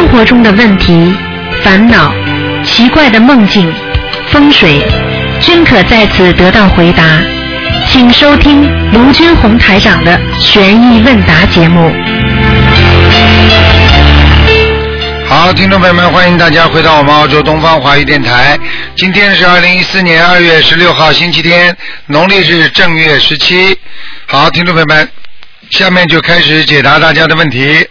生活中的问题、烦恼、奇怪的梦境、风水，均可在此得到回答。请收听卢军红台长的悬疑问答节目。 好，听众朋友们，欢迎大家回到我们澳洲东方华语电台。今天是2014年2月16号星期天，农历是正月17。好，听众朋友们，下面就开始解答大家的问题。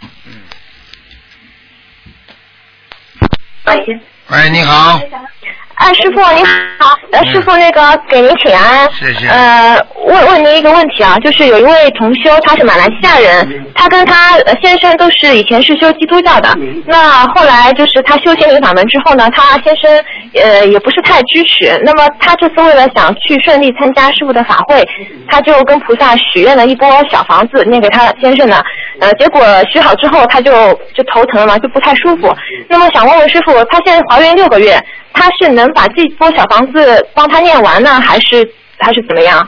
喂，你好。 师傅您好，师傅那个给您请安。 谢谢。 问您一个问题啊，就是有一位同修，他是马来西亚人，他跟他先生都是以前是修基督教的，那后来就是他修心灵法门之后呢，他先生也不是太支持，那么他这次为了想去顺利参加师傅的法会，他就跟菩萨许愿了一波小房子念给他先生呢，结果许好之后他就头疼了，就不太舒服。那么想问问师傅，他现在怀孕6个月，他是能把这波小房子帮他念完呢，还是怎么样？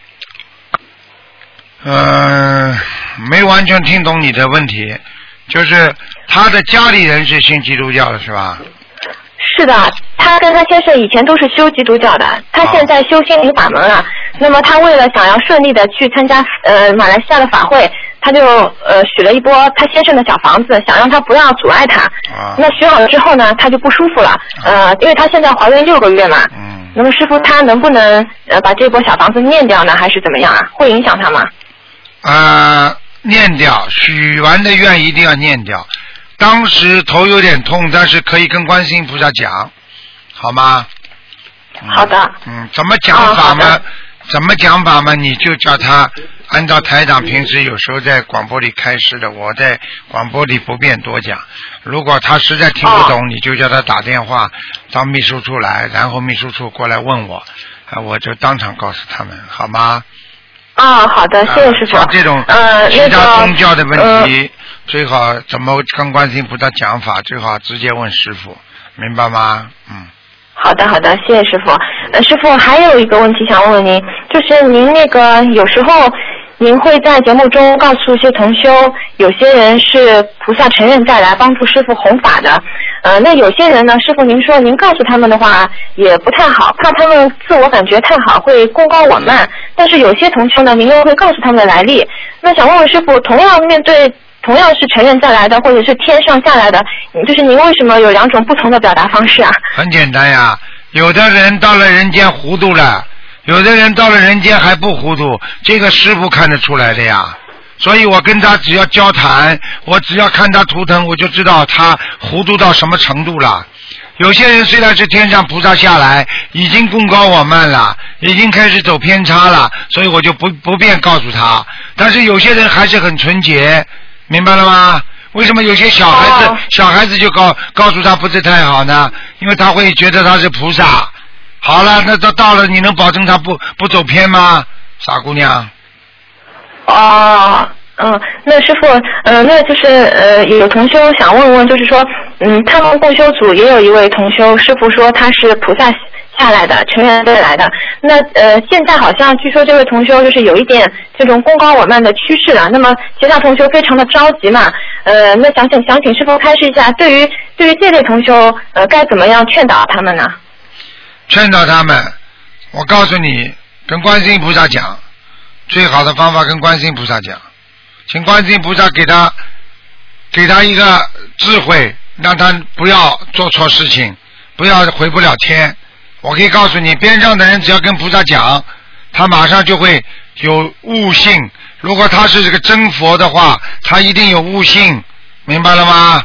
没完全听懂你的问题，就是他的家里人是信基督教的是吧？ 是的，他跟他先生以前都是修基督教的，他现在修心灵法门了。那么他为了想要顺利的去参加马来西亚的法会，他就许了一波他先生的小房子，想让他不要阻碍他。那许好了之后呢，他就不舒服了。因为他现在怀孕6个月嘛。那么师傅他能不能把这波小房子念掉呢，还是怎么样啊？会影响他吗？ 念掉，许完的愿一定要念掉。当时头有点痛，但是可以跟观世音菩萨讲，好吗？ 好的。 怎么讲法吗？怎么讲法嘛？你就叫他按照台长平时有时候在广播里开示的，我在广播里不便多讲。如果他实在听不懂，你就叫他打电话到秘书处来，然后秘书处过来问我，我就当场告诉他们，好吗？ 好的，谢谢师傅。 像这种其他宗教的问题，最好怎么跟观世音菩萨讲法，最好直接问师傅，明白吗？ 好的，谢谢师傅。师傅还有一个问题想问问您，就是您那个有时候您会在节目中告诉一些同修，有些人是菩萨承认再来帮助师傅弘法的，那有些人呢，师傅您说您告诉他们的话也不太好，怕他们自我感觉太好会功高我慢，但是有些同修呢，您又会告诉他们的来历。那想问问师傅，同样是承认再来的，或者是天上下来的，就是您为什么有2种不同的表达方式啊？ 很简单呀，有的人到了人间糊涂了，有的人到了人间还不糊涂，这个师傅看得出来的呀。所以我跟他只要交谈，我只要看他图腾，我就知道他糊涂到什么程度了。有些人虽然是天上菩萨下来，已经功高我慢了，已经开始走偏差了，所以我就不便告诉他。但是有些人还是很纯洁，明白了吗？为什么有些小孩子就告诉他不是太好呢？因为他会觉得他是菩萨。好了，那到了你能保证他不走偏吗？傻姑娘。 那师傅，那就是有同修想问问，就是说，他们共修组也有一位同修，师傅说他是菩萨下来的，成员队来的。那现在好像据说这位同修就是有一点这种功高我慢的趋势了。那么其他同修非常的着急嘛，那想请师傅开示一下，对于这类同修，该怎么样劝导他们呢？ 劝导他们，我告诉你，跟观世音菩萨讲，最好的方法跟观世音菩萨讲，请观世音菩萨给他一个智慧，让他不要做错事情，不要回不了天。我可以告诉你，边上的人只要跟菩萨讲，他马上就会有悟性。如果他是这个真佛的话，他一定有悟性，明白了吗？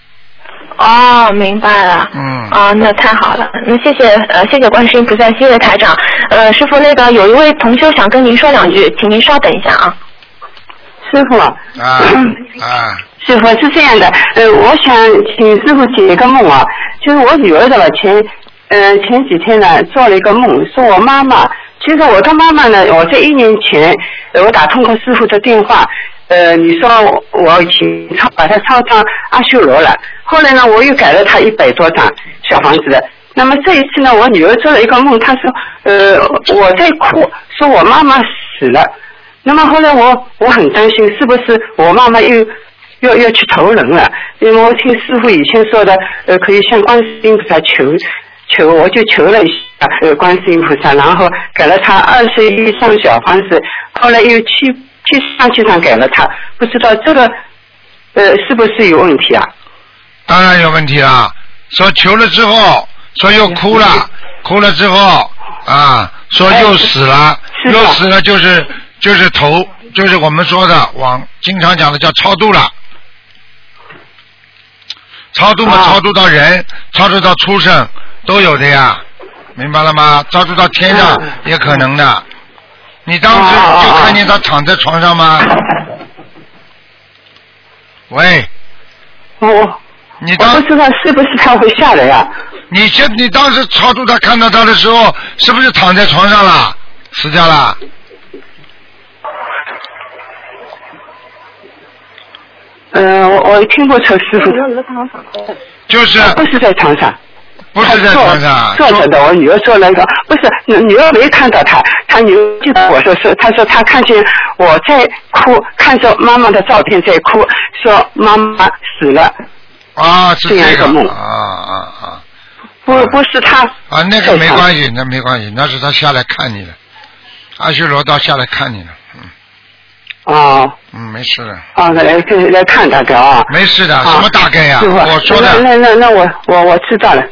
明白了。那太好了。那谢谢观世音菩萨，谢谢台长。师傅，那个有一位同修想跟您说2句，请您稍等一下啊。 师傅。师傅是这样的，我想请师傅解一个梦啊，就是我女儿的前几天呢做了一个梦，说我妈妈，其实我的妈妈呢，我在1年前我打通过师傅的电话，你说我把它抄上阿修罗了，后来呢我又改了他100多张小房子的。那么这一次呢，我女儿做了一个梦，她说我在哭，说我妈妈死了。那么后来我很担心，是不是我妈妈又要去投人了，因为我听师傅以前说的，可以向观世音菩萨求，我就求了一下观世音菩萨，然后给了他21张小房子，后来又7张给了他，不知道这个是不是有问题啊？ 当然有问题了，说求了之后，说又哭了，哭了之后啊，说又死了，又死了就是我们说的经常讲的叫超度了。超度嘛，超度到人，超度到畜生都有的呀，明白了吗？超度到天上也可能的。你当时就看见他躺在床上吗？喂，你我不知道是不是他会下来呀？ 你当时超度他看到他的时候，是不是躺在床上了，死掉了？ 我听不出师傅。 就是不是在床上。 不是在床上。 坐着的，我女儿坐那个，不是女儿没看到她女儿就跟我说是，她说她看见我在哭，看着妈妈的照片在哭，说妈妈死了。 啊，是这个梦。不是她。 啊，那个没关系，那没关系，那是她下来看你了，阿修罗道下来看你了。 哦， 没事的。 来看大概啊。 没事的，什么大概呀？我说的。 那我知道了。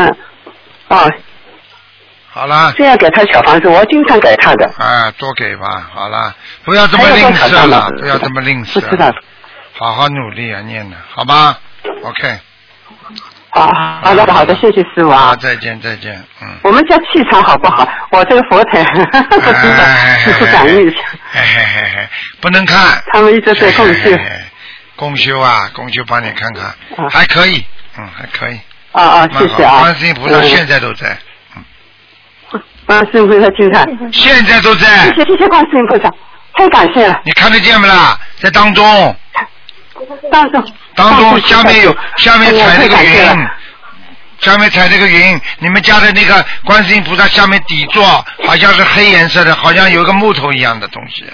好了。 这样给他小房子，我经常给他的。 多给吧，好了，不要这么吝啬了，不要这么吝啬。 不知道。 好好努力啊，念的，好吧 ？OK。 好的，谢谢师傅啊。 再见。 我们家气场好不好？我这个佛台不知道，师傅感应一下。 不能看。 他们一直在共修。 共修帮你看看，还可以，还可以。 谢谢啊。 观世音菩萨现在都在。 观世音菩萨经常。 现在都在。 谢谢观世音菩萨，太感谢了。 你看得见不啦？在当中。当中下面踩那个云，下面踩这个云，你们家的那个观世音菩萨下面底座好像是黑颜色的，好像有个木头一样的东西。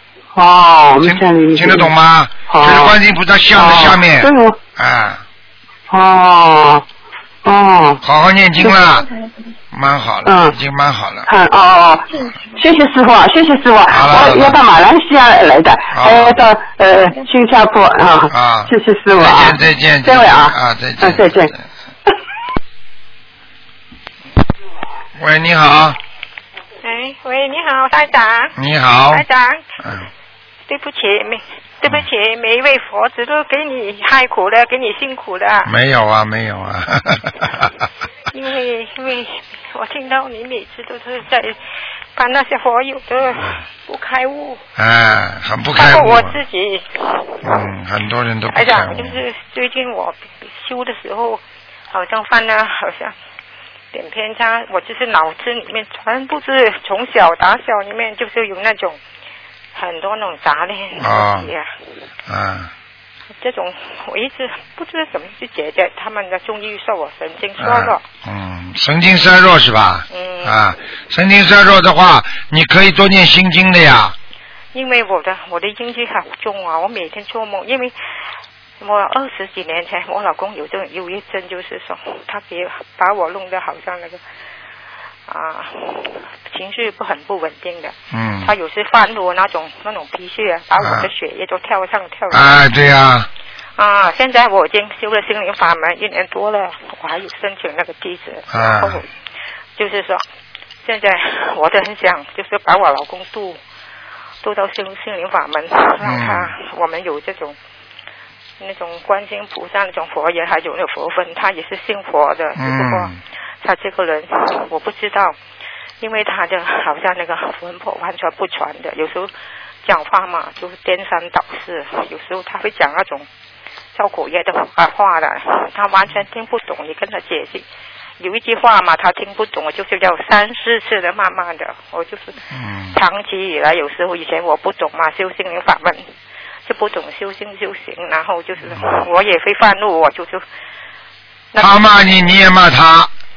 听得懂吗？就是观世音菩萨像的下面。好好念经了，蛮好了，已经蛮好了。 谢谢师傅，我要到马来西亚来的，还要到新加坡啊。谢谢师傅啊。 再见。 这位啊。再见。 喂，你好。 喂，你好，台长。 你好。 台长。对不起，每一位佛子都给你害苦了，给你辛苦了。 没有啊。 因为我听到你每次都是在帮那些佛友的不开悟。 很不开悟。 包括我自己。 很多人都不开悟。 就是最近我修的时候，好像犯了点偏差，我就是脑子里面全部是从小打小里面就是有那种。很多那种杂念东西这种我一直不知道怎么去解决，他们的中医说我神经衰弱。 神经衰弱是吧？神经衰弱的话，你可以多念心经的呀。 因为我的阴气好重啊，我每天做梦，因为我20几年前我老公有这种忧郁症，就是说他把我弄得好像那个。情绪很不稳定的。他有时犯我那种脾气把我的血液都跳上跳下。 对呀。 现在我已经修了心灵法门1年多了，我还有申请那个地址。然后就是说，现在我都很想，就是把我老公渡到心灵法门，让我们有这种那种观世音菩萨那种佛缘，还有那个佛分，他也是信佛的，只不过。他这个人我不知道，因为他的好像那个魂魄完全不传的，有时候讲话嘛就是颠三倒四，有时候他会讲那种造口业的话的，他完全听不懂，你跟他解释有一句话嘛他听不懂，我就是要3、4次的慢慢的，我就是长期以来有时候以前我不懂嘛，修心灵法门就不懂修行，然后就是我也会犯怒，我就是他骂你，你也骂他。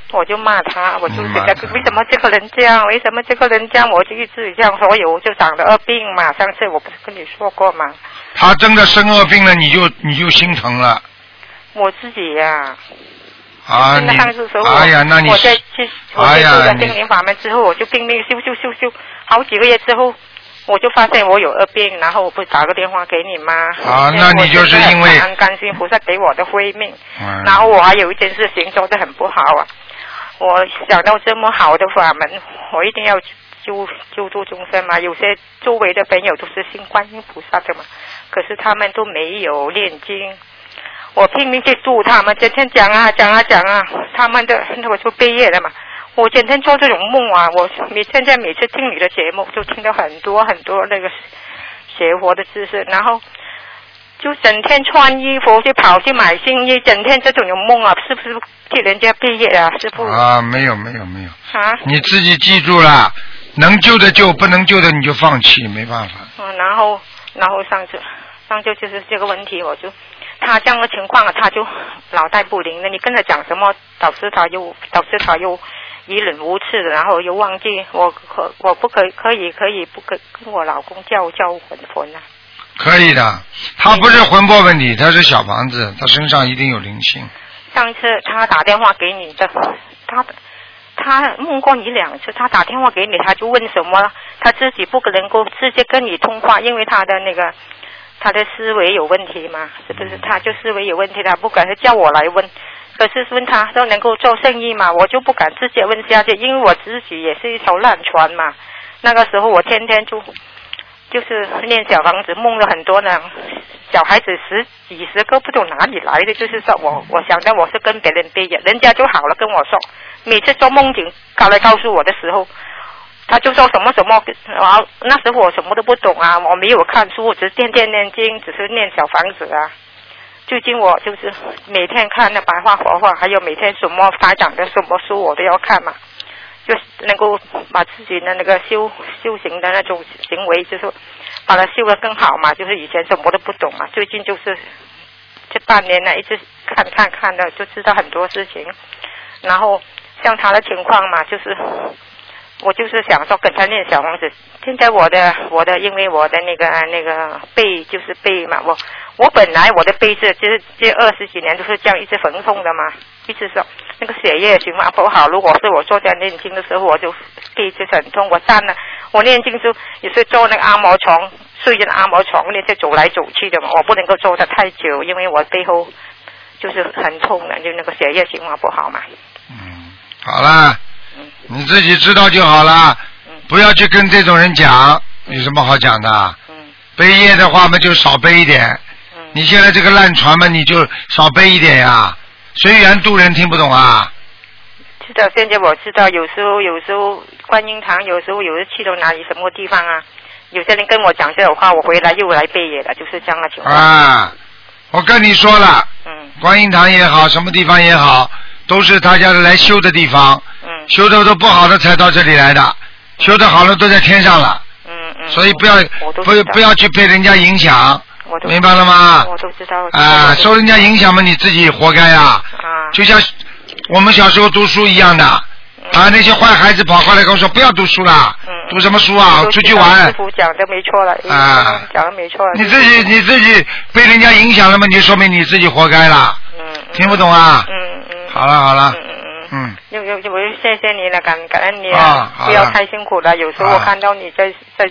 我就骂他，我就觉得为什么这个人这样，为什么这个人这样，我就一直这样，所以我就长了恶病嘛。上次我不是跟你说过吗？ 他真的生恶病了，你就心疼了。 我自己呀。 啊， 你上次时候哎呀，那你我在接触了心灵法门之后，我就拼命修，好几个月之后，我就发现我有恶病，然后我不是打个电话给你吗？ 啊，那你就是因为很感心菩萨给我的慧命，然后我还有一件事情做得很不好啊，我想到这么好的法门，我一定要救度众生嘛。有些周围的朋友都是信观音菩萨的嘛，可是他们都没有念经。我拼命去度他们，整天讲啊，他们的我就毕业了嘛。我整天做这种梦啊，我现在每次听你的节目，就听到很多那个学佛的知识，然后就整天穿衣服就跑去买新衣，整天这种有梦啊，是不是替人家毕业啊？师父啊，没有啊， 你自己记住了，能救的救，不能救的你就放弃，没办法。 然后上次就是这个问题，我就。他这样的情况他就脑袋不灵了，你跟他讲什么，导致他又疑人无次的，然后又忘记我不可以跟我老公叫魂啊？ 可以的，他不是魂魄问题，他是小房子，他身上一定有灵性。 上次他打电话给你的，他梦过你2次，他打电话给你，他就问什么，他自己不能够直接跟你通话，因为他的思维有问题嘛，是不是？他就思维有问题，他不敢叫我来问，可是问他都能够做生意嘛，我就不敢直接问下去，因为我自己也是一条烂船嘛。那个时候我天天就是念小房子，梦了很多呢，小孩子几十个不懂哪里来的，就是说我想到我是跟别人毕业，人家就好了跟我说，每次做梦境告诉我的时候。他就说什么，那时候我什么都不懂啊，我没有看书，只是天天念经，只是念小房子啊。最近我就是每天看那白话佛法，还有每天什么台长的什么书我都要看嘛，就能够把自己的那个修行的那种行为，就是把它修得更好嘛。就是以前什么都不懂嘛，最近就是这半年呢，一直看的，就知道很多事情。然后像他的情况嘛，我就是想说跟他念小房子。现在我的因为我的那个背就是背嘛，我本来我的背就是这20几年都是这样一直疼痛的嘛，一直说那个血液循环不好。如果是我坐在念经的时候，我就背就是很痛。我念经就也是坐那个按摩床，睡在按摩床里就走来走去的嘛，我不能够坐得太久，因为我背后就是很痛的，就那个血液循环不好嘛。 好啦。你自己知道就好了，不要去跟这种人讲，有什么好讲的？背业的话嘛，就少背一点。你现在这个烂船嘛，你就少背一点呀。随缘度人，听不懂啊？ 知道，现在我知道，有时候观音堂，有时候去到哪里什么地方啊，有些人跟我讲这种话，我回来又来背业了，就是这样的情况。 啊，我跟你说了，观音堂也好，什么地方也好，都是大家来修的地方。修的都不好的才到这里来的，修的好了都在天上了。所以不要去被人家影响，明白了吗？ 我都知道。 啊，受人家影响嘛，你自己活该呀。就像我们小时候读书一样的，那些坏孩子跑过来跟我说不要读书了，读什么书啊？出去玩。 师父讲的没错了，讲的没错。 你自己被人家影响了嘛，你就说明你自己活该了。听不懂啊？好了。 我就谢谢你了，感恩你不要太辛苦了。有时候我看到你在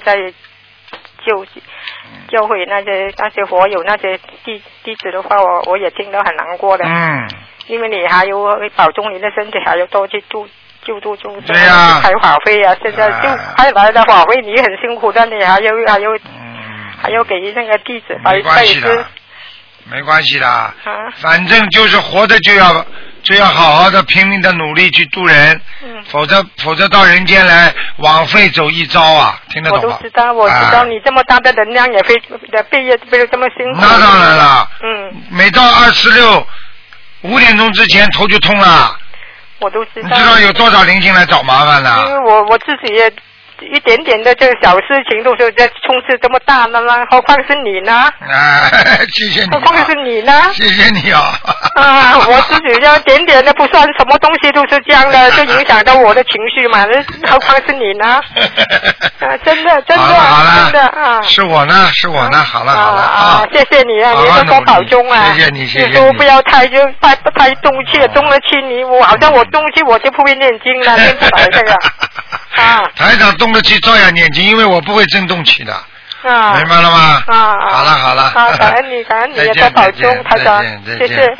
教会那些佛友那些弟子的话，我也听得很难过的。因为你还有保重你的身体，还要多去救度众生，开法会啊！现在就开来的法会，你很辛苦的，你还要给那个弟子拜师。 没关系的，反正就是活着就要好好的拼命的努力去度人，否则到人间来枉费走一遭啊！听得懂吗？ 我知道你这么大的能量也背业背得这么辛苦。 那当然了，每到26 5点钟之前头就痛了。 我都知道。 你知道有多少灵性来找麻烦了？ 因为我自己也一点点的这个小事情都是在冲刺这么大的吗？何况是你呢？ 啊，谢谢你、啊。 何况是你呢？谢谢你啊！ 啊，我自己这点点的不算什么东西，都是这样的，就影响到我的情绪嘛。何况是你呢？啊，真的， 好了真的啊！ 是我呢，好了啊！谢谢你啊，你要多保重啊！ 谢谢你。 有时候不要太动气，动了气你我好像我动气我就不会念经了，念不来这个。啊！ 台长动了气照样念经，因为我不会震动气的。 啊！ 明白了吗？ 好了。 好，感恩你也多保重，台长，谢谢。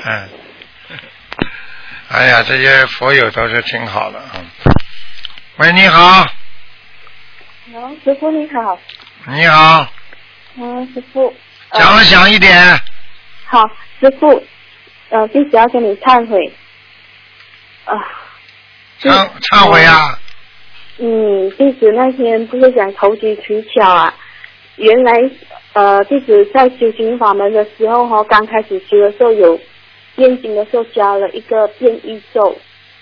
哎呀，这些佛友都是挺好的。喂，你好。 师傅你好。 你好。 师傅。 讲了响一点。 好，师傅，弟子要跟你忏悔。 忏悔啊。 弟子那天不是讲投机取巧啊，原来弟子在修行法门的时候刚开始修的时候有念经的时候加了一个变异咒。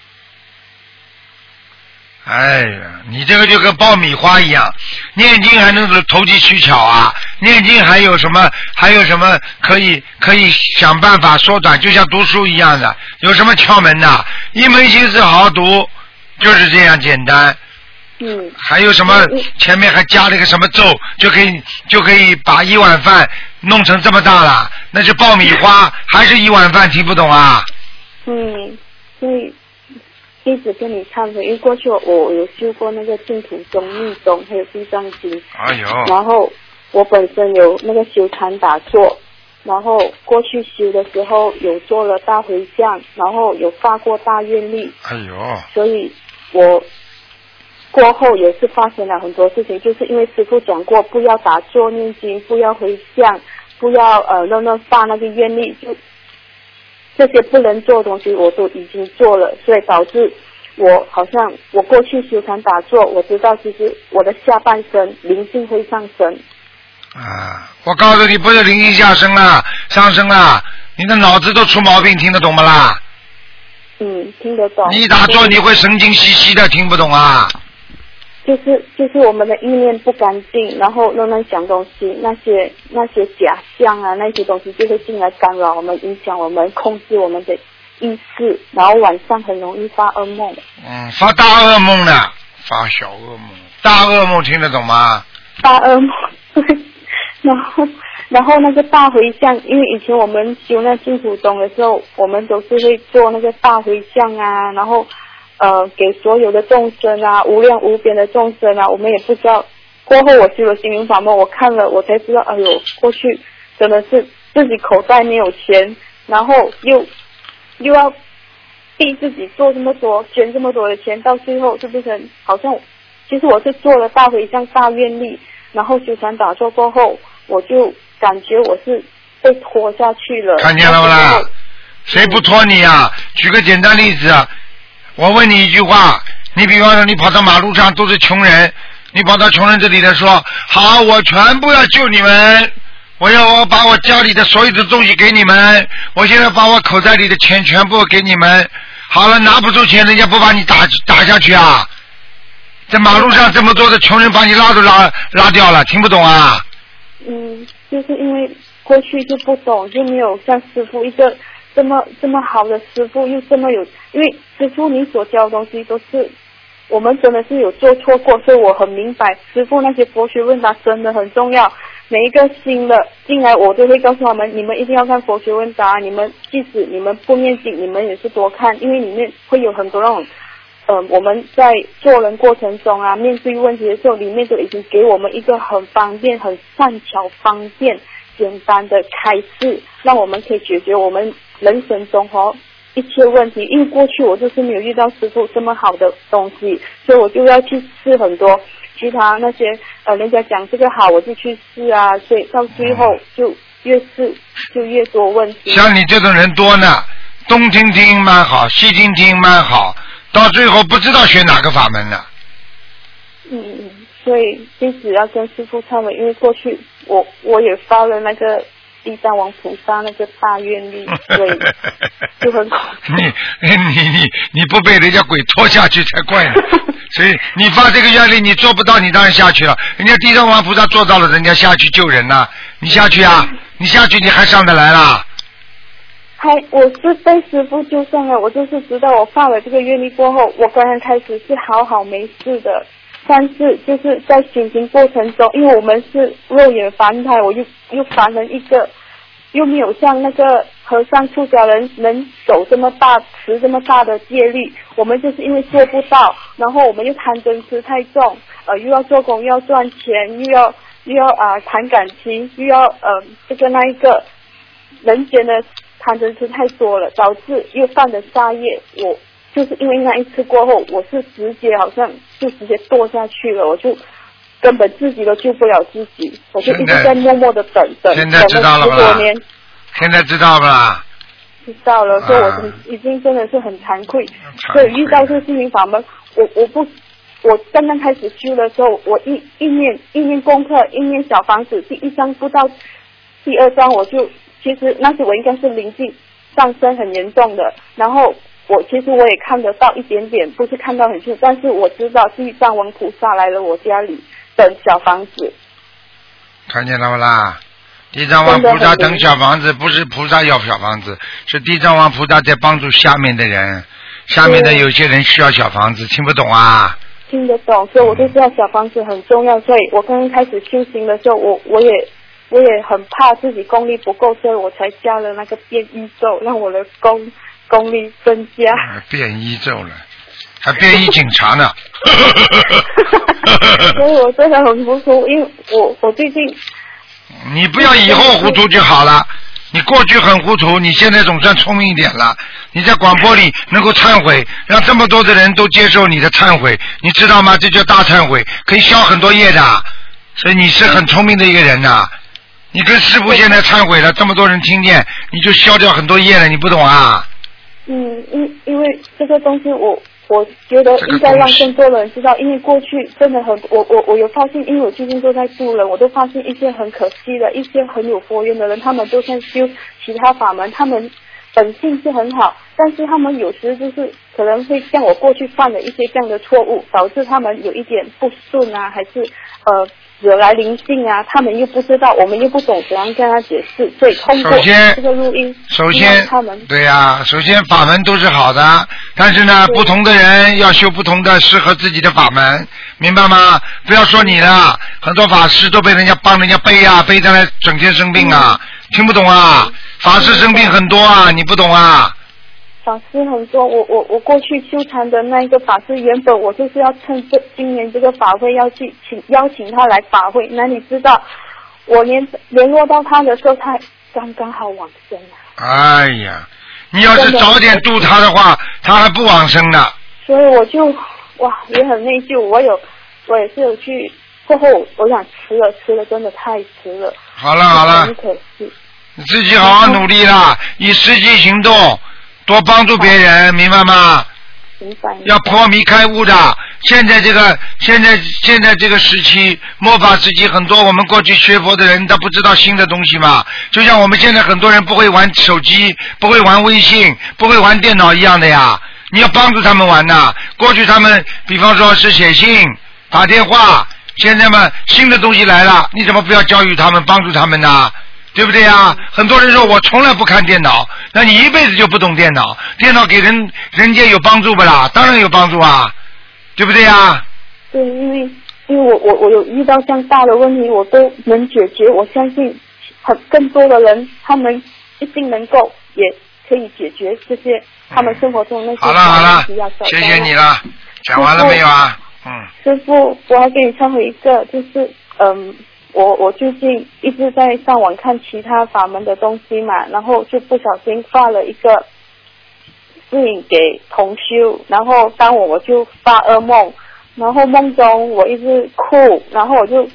哎呀，你这个就跟爆米花一样，念经还能投机取巧啊？念经还有什么可以想办法缩短，就像读书一样的，有什么窍门的？一门心思好好读，就是这样简单。还有什么？前面还加了一个什么咒，就可以把一碗饭弄成这么大了，那是爆米花还是一碗饭？听不懂啊？ 所以弟子跟你忏悔，因为过去我有修过那个净土宗、密宗还有地藏经。 哎呦！ 然后我本身有那个修禅打坐，然后过去修的时候有做了大回向，然后有发过大愿力。 哎呦！ 所以我过后也是发生了很多事情，就是因为师父讲过不要打坐念经，不要回向，不要乱发那个愿力，就这些不能做的东西我都已经做了，所以导致我好像我过去修禅打坐，我知道其实我的下半身灵性会上升。 我告诉你，不是灵性上升了，你的脑子都出毛病，听得懂吗啦？ 听得懂。 你打坐你会神经兮兮的，听不懂啊？ 就是我们的意念不干净，然后乱想东西，那些假象啊，那些东西就会进来干扰我们，影响我们，控制我们的意识，然后晚上很容易发噩梦。 发大噩梦的，发小噩梦，大噩梦听得懂吗？ 大噩梦，然后那个大回向，因为以前我们修那净土宗的时候，我们都是会做那个大回向啊，然后给所有的众生啊，无量无边的众生啊，我们也不知道。过后我修了心灵法门，我看了我才知道，哎呦，过去真的是自己口袋没有钱，然后又要逼自己做这么多，捐这么多的钱，到最后就变成好像，其实我是做了大回向大愿力，然后修禅打坐过后，我就感觉我是被拖下去了。 看见了不啦？谁不拖你啊？举个简单例子啊，我问你一句话，你比方说你跑到马路上都是穷人，你跑到穷人这里来说，好，我全部要救你们，我把我家里的所有的东西给你们，我现在把我口袋里的钱全部给你们，好了，拿不出钱，人家不把你打下去啊？在马路上这么多的穷人把你拉掉了，听不懂啊？ 就是因为过去就不懂，就没有像师父一个这么好的师父，又这么有，因为师父你所教的东西都是我们真的是有做错过，所以我很明白师父那些佛学问答真的很重要。每一个新的进来我都会告诉他们，你们一定要看佛学问答，你们即使你们不念经，你们也是多看，因为里面会有很多那种我们在做人过程中啊，面对问题的时候，里面都已经给我们一个很方便、很善巧、方便、简单的开示，让我们可以解决我们人生中一切问题。因为过去我就是没有遇到师父这么好的东西，所以我就要去试很多其他那些人家讲这个好，我就去试啊，所以到最后就越试就越多问题。 像你这种人多呢，东听听蛮好，西听听蛮好，到最后不知道学哪个法门了。 所以弟子要跟师父忏悔，因为过去我也发了那个地藏王菩萨那个大愿力，所以就很恐怖。 你不被人家鬼拖下去才怪呢。所以你发这个愿力，你做不到，你当然下去了。人家地藏王菩萨做到了，人家下去救人呐，你下去啊？你下去你还上得来啦？ 我是被师父救上了，我就是知道我发了这个愿力过后，我刚刚开始是好没事的，但是就是在修行过程中，因为我们是肉眼凡胎，我又凡人一个，又没有像那个和尚出家人能守这么大持这么大的戒律，我们就是因为做不到，然后我们又贪嗔痴太重，又要做工又要赚钱，又要谈感情，又要这个那一个，人间的贪嗔痴太多了，导致又犯了杀业。我就是因为那一次过后，我是直接好像就直接堕下去了，我就根本自己都救不了自己，我就一直在默默的等。 现在知道了吧？ 等了10多年。 现在知道了。 知道了，所以我已经真的是很惭愧。所以遇到这心灵法门，我刚刚开始修的时候，我一念功课，一念小房子，第1章不到第2章，其实那时我应该是灵性上升很严重的，然后其实我也看得到一点点，不是看到很清楚，但是我知道地藏王菩萨来了我家里等小房子。 看见了不啦？地藏王菩萨等小房子，不是菩萨要小房子，是地藏王菩萨在帮助下面的人，下面的有些人需要小房子，听不懂啊？ 听得懂，所以我就知道小房子很重要，所以我刚刚开始修行的时候，我也很怕自己功力不够，所以我才加了那个变异咒，让我的功力增加。 变异咒了，还变异警察呢。 所以我真的很糊涂，因为我最近。 你不要以后糊涂就好了。你过去很糊涂，你现在总算聪明一点了。你在广播里能够忏悔，让这么多的人都接受你的忏悔，你知道吗？这叫大忏悔，可以消很多业的。所以你是很聪明的一个人呐。你跟师父现在忏悔了，这么多人听见，你就消掉很多业了，你不懂啊？ 因为这个东西我觉得应该让更多人知道，因为过去真的很我有发现，因为我最近都在助人，我都发现一些很可惜的，一些很有佛缘的人，他们都在修其他法门，他们本性是很好，但是他们有时就是可能会像我过去犯了一些这样的错误，导致他们有一点不顺啊，还是惹来灵性啊，他们又不知道，我们又不懂怎样跟他解释，所以通过这个录音， 首先他们对呀，首先法门都是好的，但是呢，不同的人要修不同的适合自己的法门，明白吗？不要说你了，很多法师都被人家帮人家背啊，背上来整天生病啊，听不懂啊？法师生病很多啊，你不懂啊？ 法师很多，我过去修禅的那一个法师，原本我就是要趁今年这个法会要去邀请他来法会，那你知道我联络到他的时候，他刚好往生了。哎呀，你要是早点度他的话，他还不往生呢。 所以我就也很内疚，我也是有去，过后我想迟了，真的太迟了。 好了， 很可惜。 你自己好好努力啦，以实际行动。多帮助别人，明白吗？ 明白。 要破迷开悟的。现在这个时期，末法时期，很多我们过去学佛的人，他不知道新的东西嘛。就像我们现在很多人不会玩手机，不会玩微信，不会玩电脑一样的呀。你要帮助他们玩呐。过去他们，比方说是写信、打电话，现在嘛，新的东西来了，你怎么不要教育他们，帮助他们呢？对不对呀？很多人说我从来不看电脑，那你一辈子就不懂电脑。电脑给人间有帮助不啦？当然有帮助啊，对不对呀？ 对，因为我有遇到这样大的问题，我都能解决。我相信更多的人，他们一定能够也可以解决这些他们生活中那些好了，谢谢你了。讲完了没有啊？ 师父，我还给你忏悔一个，就是我最近一直在上网看其他法门的东西嘛，然后就不小心发了一个视引给同修，然后当我就发噩梦，然后梦中我一直哭，然后我就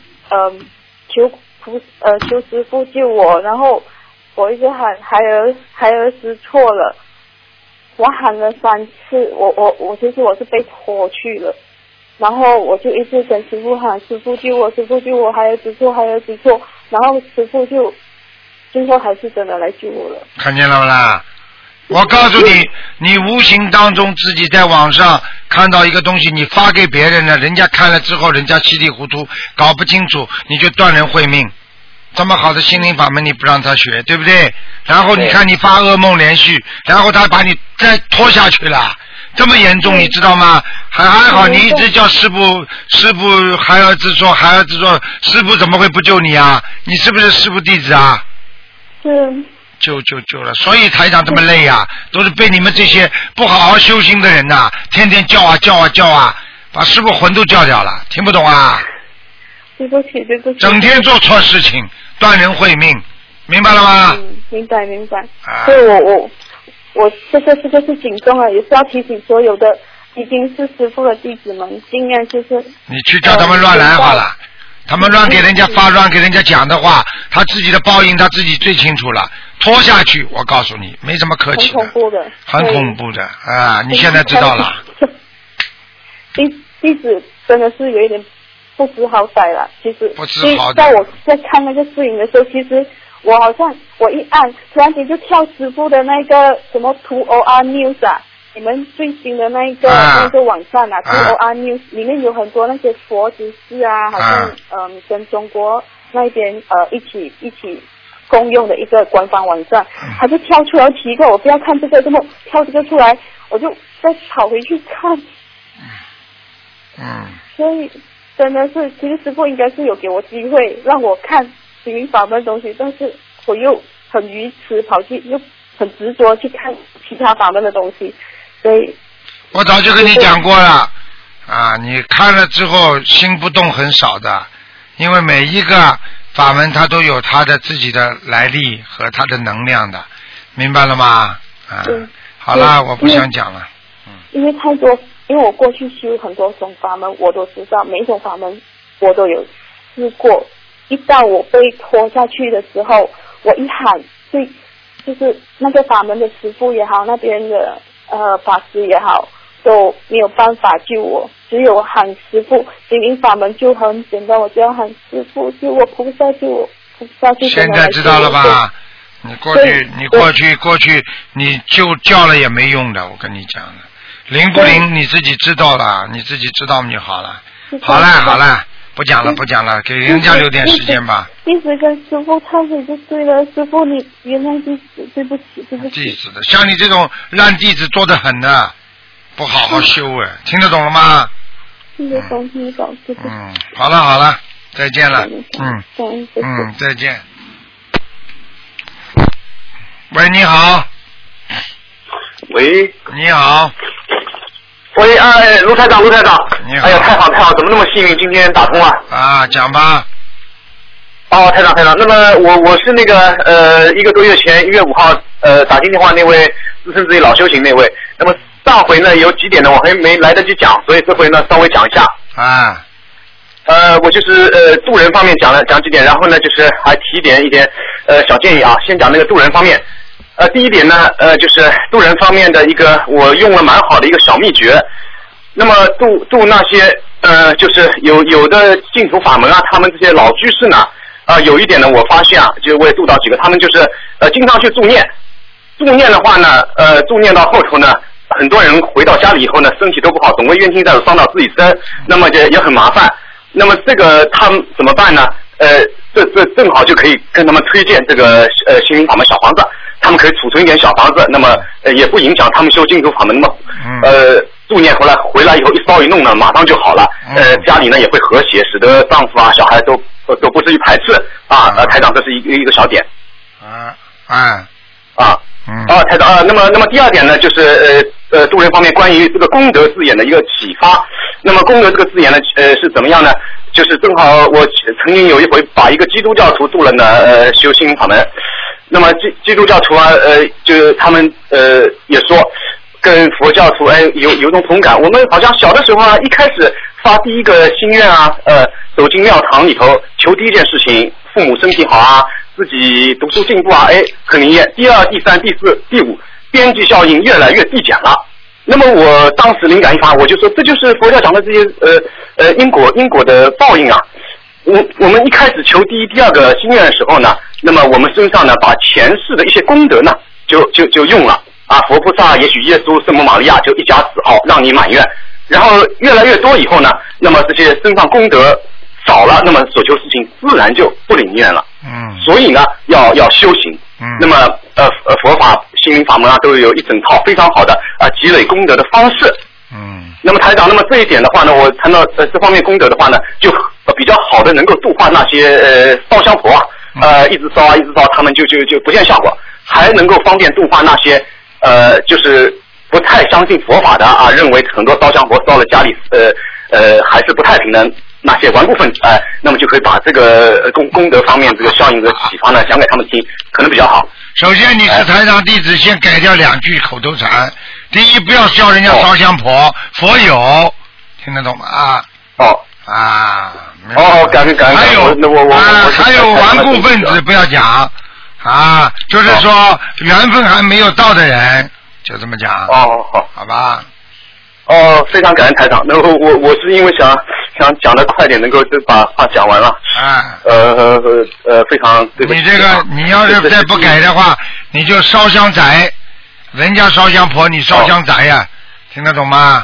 求师父救我，然后我一直喊孩儿时错了，我喊了3次，我其实我是被拖去了。然后我就一直跟师父喊，师父救我，师父救我，孩儿知错，孩儿知错。然后师父就最后还是真的来救我了。 看见了不啦？我告诉你，你无形当中自己在网上看到一个东西，你发给别人了，人家看了之后，人家稀里糊涂搞不清楚，你就断人慧命。这么好的心灵法门你不让他学，对不对？然后你看你发噩梦连续，然后他把你再拖下去了，这么严重，你知道吗？还好你一直叫师父还儿子说，师父怎么会不救你啊？你是不是师父弟子啊？ 是。 救了，所以台长这么累啊，都是被你们这些不好好修心的人呐，天天叫啊，把师父魂都叫掉了，听不懂啊？ 对不起。 整天做错事情，断人慧命，明白了吗？ 明白。所以我这个是警钟啊，也是要提醒所有的已经是师父的弟子们，尽量就是你去叫他们乱来好了。他们乱给人家发乱给人家讲的话，他自己的报应他自己最清楚了。拖下去，我告诉你，没什么客气的。很恐怖的啊！你现在知道了。 弟子真的是有一点不知好歹了，其实。 不知好歹。 在我在看那个视频的时候，其实我好像我一按，突然间就跳师父的那个什么 2OR News 啊。你们最新的那个网站啊 2OR News 里面有很多那些佛知识啊，好像跟中国那边一起共用的一个官方网站，他就跳出来奇怪，我不要看这个，这么跳这个出来，我就再跑回去看。所以真的是，其实师父应该是有给我机会让我看心灵法门的东西，但是我又很愚痴，跑去又很执着去看其他法门的东西。所以我早就跟你讲过了啊，你看了之后心不动很少的，因为每一个法门它都有它的自己的来历和它的能量的，明白了吗？好了，我不想讲了。 因为太多，因为我过去修很多种法门，我都知道每一种法门我都有试过。一到我被拖下去的时候，我一喊，就是那个法门的师父也好，那边的法师也好，都没有办法救我，只有喊师父。心灵法门就很简单，我只要喊师父救我，菩萨救我，菩萨就现在知道了吧？你过去你就叫了也没用的，我跟你讲的，灵不灵你自己知道了，你自己知道就好了。好了，不讲了，给人家留点时间吧。 一直跟师父忏悔就对了，师父你原谅弟子，对不起。 弟子的，像你这种烂弟子多得很的，不好好修听得懂了吗？ 听得懂。 好了，再见了。再见。喂，你好。 喂。 你好。 喂，卢台长。 你好。 哎呀，太好，怎么那么幸运，今天打通了？ 啊，讲吧。 哦，台长，那么我是那个1个多月前1月5号打进电话那位自称自己老修行那位，那么上回呢有几点呢我还没来得及讲，所以这回呢稍微讲一下。我就是渡人方面讲几点，然后呢就是还提一点小建议啊，先讲那个渡人方面。第一点呢就是渡人方面的一个我用了蛮好的一个小秘诀。那么渡那些就是有的净土法门啊，他们这些老居士呢有一点呢我发现啊，就我也渡到几个，他们就是经常去助念的话呢助念到后头呢，很多人回到家里以后呢身体都不好，总会冤亲债主伤到自己身，那么也很麻烦。那么这个他们怎么办呢？这正好就可以跟他们推荐这个心灵法门小房子，他们可以储存一点小房子，那么也不影响他们修净土法门。那么助念回来以后一烧一弄呢，马上就好了。家里呢也会和谐，使得丈夫啊小孩都不至于排斥啊。台长，这是一个小点。台长那么第二点呢，就是渡人方面关于这个功德字眼的一个启发。那么功德这个字眼呢是怎么样呢？就是正好我曾经有一回把一个基督教徒渡了呢修心灵法门。那么基督教徒啊就他们也说跟佛教徒有种同感。我们好像小的时候啊，一开始发第一个心愿啊，走进庙堂里头求第一件事情，父母身体好啊，自己读书进步啊，很灵验。第二、第三、第四、第五，边际效应越来越递减了。那么我当时灵感一发，我就说这就是佛教讲的这些因果的报应啊。我们一开始求第一、第二个心愿的时候呢， 那么我们身上呢，把前世的一些功德呢，就用了啊，佛菩萨也许耶稣、圣母玛利亚就一家子让你满愿，然后越来越多以后呢，那么这些身上功德少了，那么所求事情自然就不灵验了。所以呢，要修行。那么佛法、心灵法门啊，都有一整套非常好的积累功德的方式。那么台长，那么这一点的话呢，我谈到这方面功德的话呢，就比较好的能够度化那些烧香婆一直烧，他们就不见效果，还能够方便度化那些就是不太相信佛法的啊，认为很多烧香婆烧了家里还是不太平的那些顽固分子，那么就可以把这个功德方面这个效应的启发呢讲给他们听，可能比较好。首先你是台长弟子，先改掉2句口头禅。第一，不要笑人家烧香婆，佛有，听得懂吗？感恩。还有还有顽固分子不要讲啊，就是说缘分还没有到的人，就这么讲。好吧。非常感恩台长。那我是因为想讲得快点，能够就把话讲完了。非常对不起。你这个你要是再不改的话，你就烧香宅，人家烧香婆，你烧香宅呀，听得懂吗？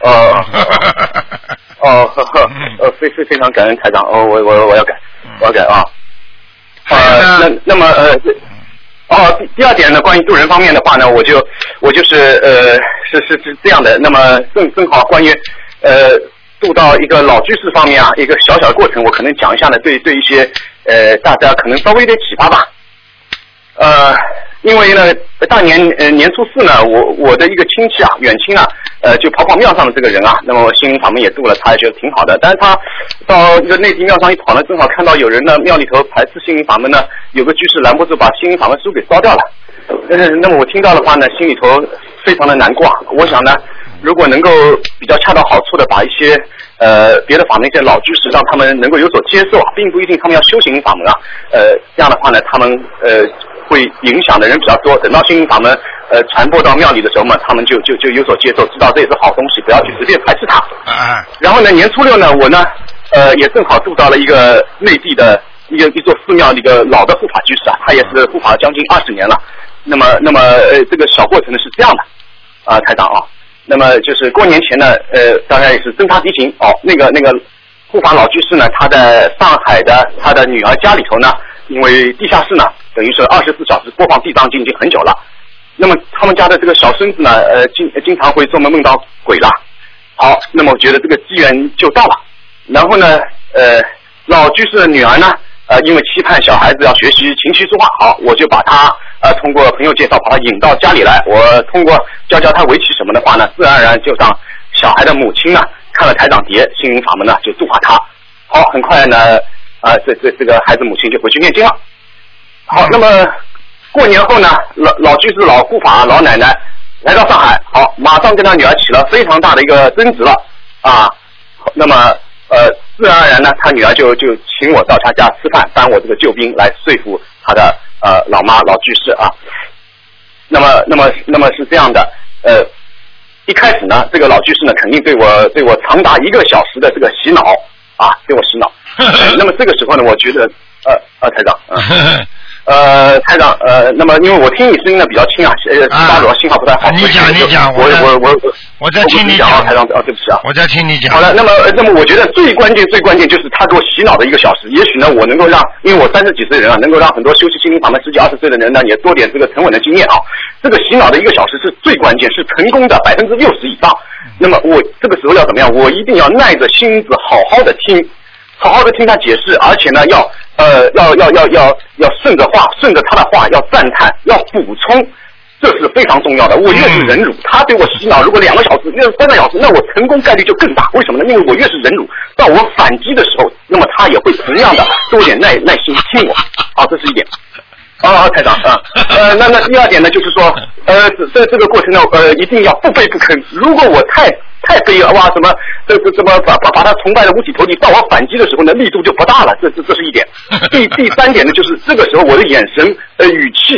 非常感恩台长。我要改，啊。那么第二点呢，关于渡人方面的话呢，我就是是这样的。那么正好关于渡到一个老居士方面啊，一个小小的过程，我可能讲一下呢，对一些大家可能稍微有点启发吧。因为呢，大年初4呢，我的一个亲戚啊，远亲啊，就跑庙上的这个人啊，那么心灵法门也渡了，他也觉得挺好的。但是他到一个内地庙上一跑呢，正好看到有人呢庙里头排斥心灵法门呢，有个居士拦不住把心灵法门书给烧掉了。那么我听到的话呢，心里头非常的难过。我想呢，如果能够比较恰到好处的把一些别的法门一些老居士让他们能够有所接受，并不一定他们要修行法门啊，这样的话呢，他们会影响的人比较多。等到心灵法门传播到庙里的时候嘛，他们就有所接受，知道这也是好东西，不要去随便排斥它。然后呢，年初6呢，我呢也正好渡到了一个内地的一座寺庙的一个老的护法居士啊，他也是护法了将近20年了。那么这个小过程呢是这样的台长啊。那么就是过年前呢，大概也是侦察敌情那个护法老居士呢，他在上海的他的女儿家里头呢，因为地下室呢，等于是24小时播放地藏经已经很久了。那么他们家的这个小孙子呢，经常会做梦梦到鬼了。好，那么我觉得这个机缘就到了。然后呢，老居士的女儿呢，因为期盼小孩子要学习琴棋书画，好，我就把他通过朋友介绍把他引到家里来。我通过教他围棋什么的话呢，自然而然就让小孩的母亲呢看了台长碟心灵法门呢，就度化他。好，很快呢，这个孩子母亲就回去念经了。好，那么过年后呢，老居士、老护法、老奶奶来到上海，好，马上跟他女儿起了非常大的一个争执了啊。那么自然而然呢，他女儿就请我到他家吃饭，当我这个救兵来说服他的老妈老居士啊。那么是这样的，一开始呢，这个老居士呢肯定对我长达1个小时的这个洗脑啊，对我洗脑。那么这个时候呢，我觉得台长台长那么因为我听你声音呢比较轻啊，信号不太好。你讲，我在听你讲。台长对不起啊，我在听你讲。好了，那么我觉得最关键就是他给我洗脑的1个小时。也许呢，我能够让，因为我30几岁的人啊，能够让很多修习心灵法门10几20岁的人呢，也多点这个沉稳的经验啊。这个洗脑的1个小时是最关键，是成功的60%以上。那么我这个时候要怎么样？我一定要耐着心子好好的听他解释，而且呢要顺着他的话要赞叹，要补充，这是非常重要的。我越是忍辱，他对我洗脑，如果2个小时，越是3个小时，那我成功概率就更大。为什么呢？因为我越是忍辱，到我反击的时候，那么他也会同样的多点耐心听我。好，这是一点。台长那第二点呢，就是说这个过程呢一定要不卑不吭。如果我太卑了哇，什么把他崇拜的五体投地，到我反击的时候呢，力度就不大了。这是一点。第3点呢，就是这个时候我的眼神语气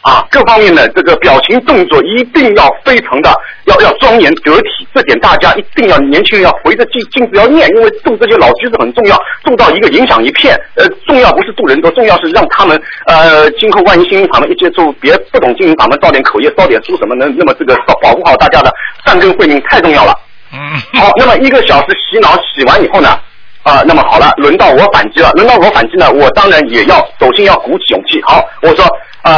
啊，各方面的这个表情动作一定要非常的要庄严得体，这点大家一定要年轻人要回着镜子要念，因为度这些老居士很重要，度到一个影响一片。重要不是度人多，重要是让他们今后万一心灵法门一接触，别不懂心灵法门，烧点口业，烧点书什么的，那么这个保护好大家的善根慧命太重要了。好，那么1个小时洗脑洗完以后呢？那么好了，轮到我反击了。轮到我反击呢，我当然也要首先要鼓起勇气。好，我说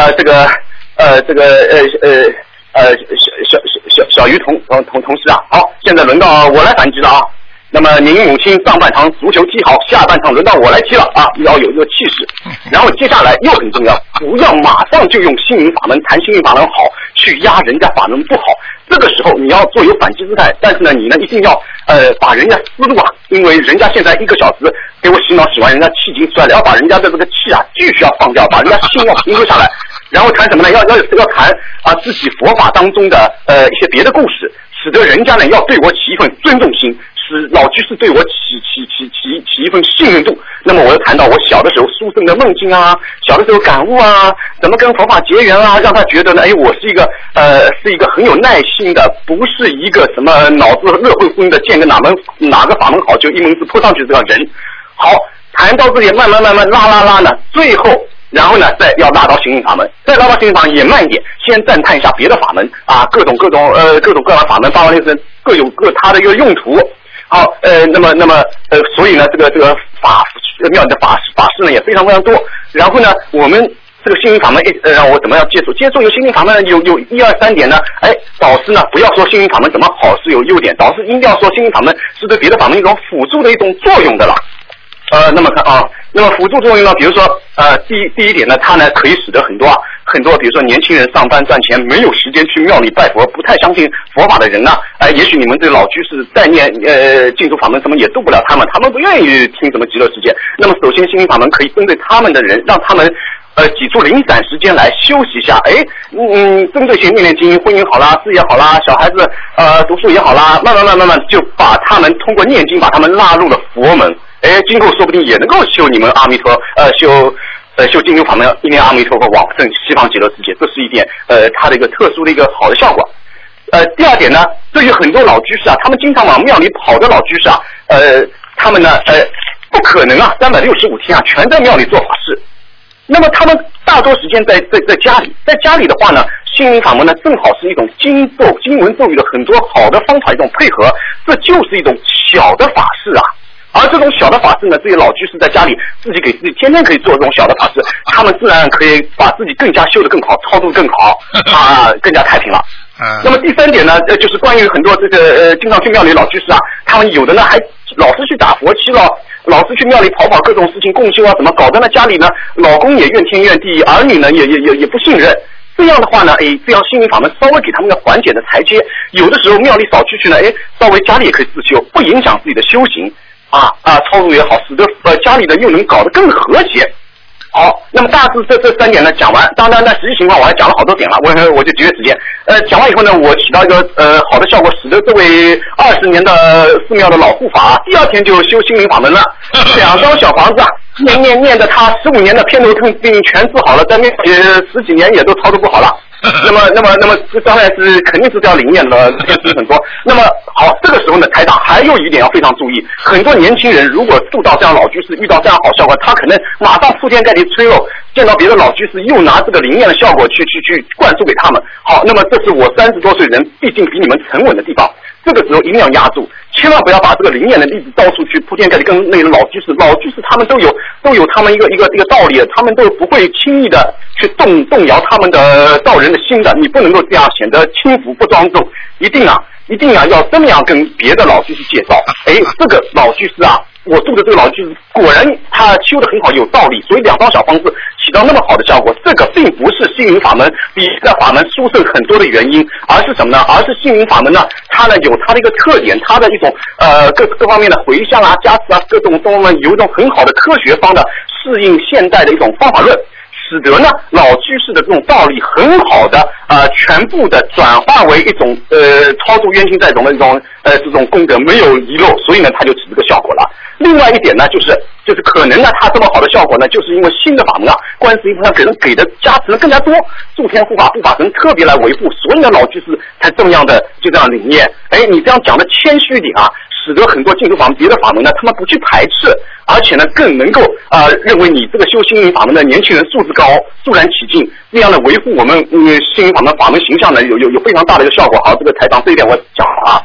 小鱼同事啊，好，现在轮到我来反击了啊。那么您母亲上半场足球踢好，下半场轮到我来踢了啊，要有这个气势。然后接下来又很重要，不要马上就用心灵法门谈心灵法门好，去压人家法门不好。这个时候你要做有反击姿态，但是呢，你呢一定要把人家思路啊，因为人家现在1个小时给我洗脑洗完，人家气已经出来了，要把人家的这个气啊继续要放掉，把人家心要平复下来，然后谈什么呢？要谈自己佛法当中的一些别的故事，使得人家呢要对我起一份尊重心，使老居士对我起一份信任度。那么我又谈到我小的时候书生的梦境啊，小的时候感悟啊，怎么跟佛法结缘啊，让他觉得呢，我是一个很有耐心的，不是一个什么脑子热乎乎的，见个哪个法门好就一门子扑上去这个人。好，谈到这里慢慢拉呢，最后然后呢再要拉到心灵法门，再拉到心灵法门也慢一点，先赞叹一下别的法门啊，各种各样法门816各有各它的一个用途。好，那么所以呢这个庙里的法师呢也非常非常多。然后呢我们这个心灵法门让我怎么样接触有心灵法门有1、2、3点呢？导师呢不要说心灵法门怎么好是有优点，导师一定要说心灵法门是对别的法门一种辅助的一种作用的了。那么看啊，那么辅助作用呢，比如说第一点呢，它呢可以使得很多，比如说年轻人上班赚钱没有时间去庙里拜佛，不太相信佛法的人呢，也许你们这老居士再念净土法门什么也渡不了他们不愿意听什么极乐世界。那么首先心灵法门可以针对他们的人，让他们挤出零散时间来休息一下。针对些念经，婚姻好啦，事业好啦，小孩子读书也好啦，慢慢就把他们通过念经把他们拉入了佛门。今后说不定也能够修你们阿弥陀修净土法门，一念阿弥陀佛往生西方极乐世界，这是一点它的一个特殊的一个好的效果。第二点呢，对于很多老居士啊，他们经常往庙里跑的老居士啊，他们呢不可能啊365天啊全在庙里做法事。那么他们大多时间在家里，在家里的话呢，心灵法门呢正好是一种经文咒语的很多好的方法一种配合，这就是一种小的法事啊。而这种小的法事呢，这些老居士在家里自己给自己天天可以做这种小的法事，他们自然可以把自己更加修得更好，超度更好更加太平了。那么第3点呢，就是关于很多这个经常去庙里老居士啊，他们有的呢还老是去打佛七了，老是去庙里跑各种事情共修啊，怎么搞得呢？家里呢老公也怨天怨地，儿女呢也不信任。这样的话呢，这样心灵法门稍微给他们个缓解的台阶。有的时候庙里少去呢，稍微家里也可以自修，不影响自己的修行。超度也好，使得家里的又能搞得更和谐。好，那么大致这3点呢讲完，当然实际情况我还讲了好多点了，我就节约时间。讲完以后呢，我起到一个好的效果，使得这位20年的寺庙的老护法，第2天就修心灵法门了，2张小房子念的他15年的偏头痛病全治好了，在面前10几年也都超度不好了。那么这当然是肯定是要灵验的很多。那么好，这个时候呢，台长还有一点要非常注意，很多年轻人如果度到这样老居士，遇到这样好效果，他可能马上铺天盖地吹肉，见到别的老居士又拿这个灵验的效果去灌输给他们。好，那么这是我30多岁人，毕竟比你们沉稳的地方。这个时候一定要压住，千万不要把这个灵验的例子到处去铺天盖地，跟那个老居士他们都有他们一个道理，他们都不会轻易的去动摇他们的道人的心的，你不能够这样显得轻浮不庄重，一定要这么样跟别的老居士介绍。这个老居士啊，我度的这个老居士果然他修得很好，有道理，所以2张小房子起到那么好的效果。这个并不是心灵法门比别的法门殊胜很多的原因，而是什么呢？而是心灵法门呢，它呢有它的一个特点，它的一种各方面的回向啊、加持啊，各种中呢有一种很好的科学方的适应现代的一种方法论，使得呢老居士的这种道理很好的全部的转化为一种超度冤亲债主的这种功德没有遗漏，所以呢它就起这个效果了。另外一点呢，就是可能呢，它这么好的效果呢，就是因为新的法门啊，观世音菩萨给的加持更加多，诸天护法护法神特别来维护，所以呢老居士才这么样的就这样理念。哎，你这样讲的谦虚一点啊，使得很多净土法门别的法门呢，他们不去排斥，而且呢更能够认为你这个修心灵法门的年轻人素质高，肃然起敬，这样的维护我们心灵法门形象呢，有非常大的一个效果。好，这个台长这一点我讲了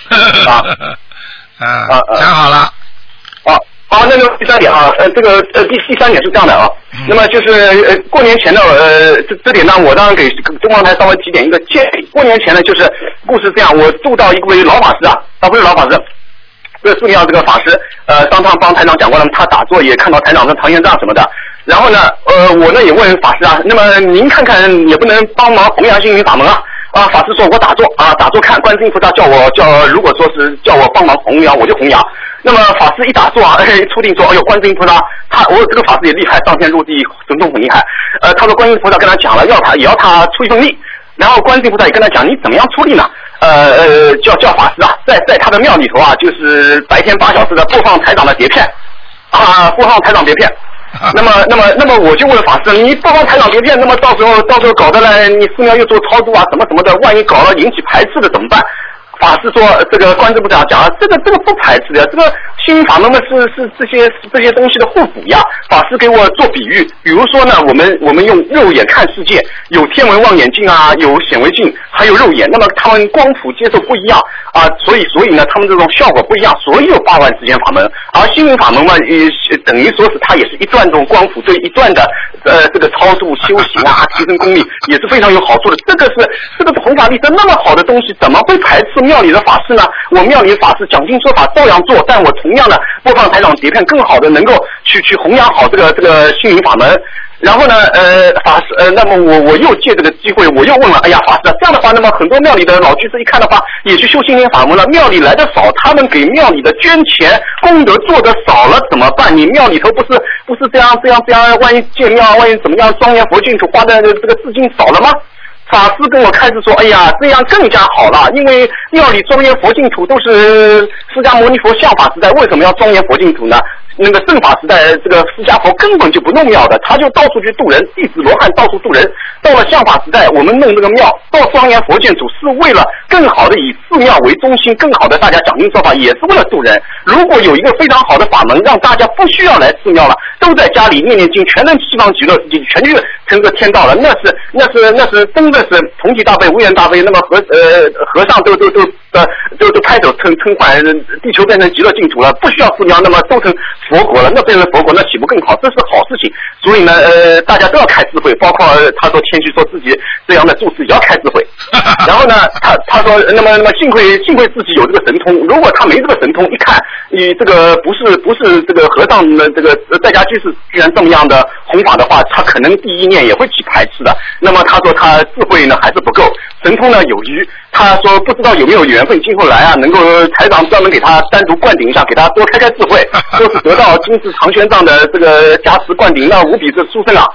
讲好了。 好，那个第三点啊，这个第三点是这样的啊，那么就是过年前呢，这点呢，我当然给中央台稍微提点一个建议。过年前呢，就是故事这样，我住到一位老法师啊，不是老法师，这个寺庙这个法师，上趟帮台长讲过了，他打坐也看到台长的唐玄奘什么的。然后呢，我呢也问法师啊，那么您看看也不能帮忙弘扬心灵法门啊？法师说我打坐看，观世音菩萨如果说是叫我帮忙弘扬，我就弘扬。那么法师一打坐出定说，哎呦，观世音菩萨，我这个法师也厉害，上天入地，神通很厉害。他说观世音菩萨跟他讲了，也要他出一份力。然后观世音菩萨也跟他讲，你怎么样出力呢？叫法师啊，在他的庙里头啊，就是白天8小时的播放台长的碟片，播放台长碟片。那么我就问法师，你播放台长碟片，那么到时候搞得来，你寺庙又做超度啊，什么的，万一搞了引起排斥的怎么办？法师说，这个观世部长讲，这个不排斥的，这个心灵法门呢是这些东西的互补呀。法师给我做比喻，比如说呢，我们用肉眼看世界，有天文望远镜啊，有显微镜，还有肉眼，那么他们光谱接受不一样啊，所以呢，他们这种效果不一样。所有8万之间法门，而心灵法门嘛，等于说是它也是一段这种光谱对一段的这个超度修行啊，提升功力也是非常有好处的。这个弘法利生那么好的东西，怎么会排斥庙里的法师呢？我庙里的法师讲经说法照样做，但我同样的播放台长碟片，更好的能够去弘扬好这个心灵法门。然后呢，法师，那么我又借这个机会，我又问了，哎呀，法师，这样的话，那么很多庙里的老居士一看的话，也去修心灵法门了，庙里来的少，他们给庙里的捐钱功德做的少了怎么办？你庙里头不是这样，万一建庙，万一怎么样，庄严佛净土花的这个资金少了吗？法师跟我开始说，哎呀，这样更加好了，因为庙里庄严佛净土都是释迦牟尼佛像法时代，为什么要庄严佛净土呢？那个正法时代，这个释迦佛根本就不弄庙的，他就到处去渡人，弟子罗汉到处渡人。到了相法时代，我们弄这个庙，到庄严佛净土是为了更好的以寺庙为中心，更好的大家讲经说法，也是为了渡人。如果有一个非常好的法门，让大家不需要来寺庙了，都在家里念经，全能西方极乐世界，全去成个天道了，那是真的是同体大悲，无缘大悲。那么和尚都拍手称唤，地球变成极乐净土了，不需要寺庙，那么都成佛国了，那变成佛国，那岂不更好？这是好事情。所以呢，大家都要开智慧，包括他说谦虚说自己这样的住持也要开智慧。然后呢，他说那么幸亏自己有这个神通，如果他没这个神通，一看你这个不是这个和尚的这个在家居士居然这么样的弘法的话，他可能第一念也会起排斥的。那么他说他智慧呢还是不够，神通呢有余。他说不知道有没有缘分，今后来啊能够台长专门给他单独灌顶一下，给他多开智慧，说是得到金翅唐玄奘的这个加持灌顶，那无比是殊胜啊！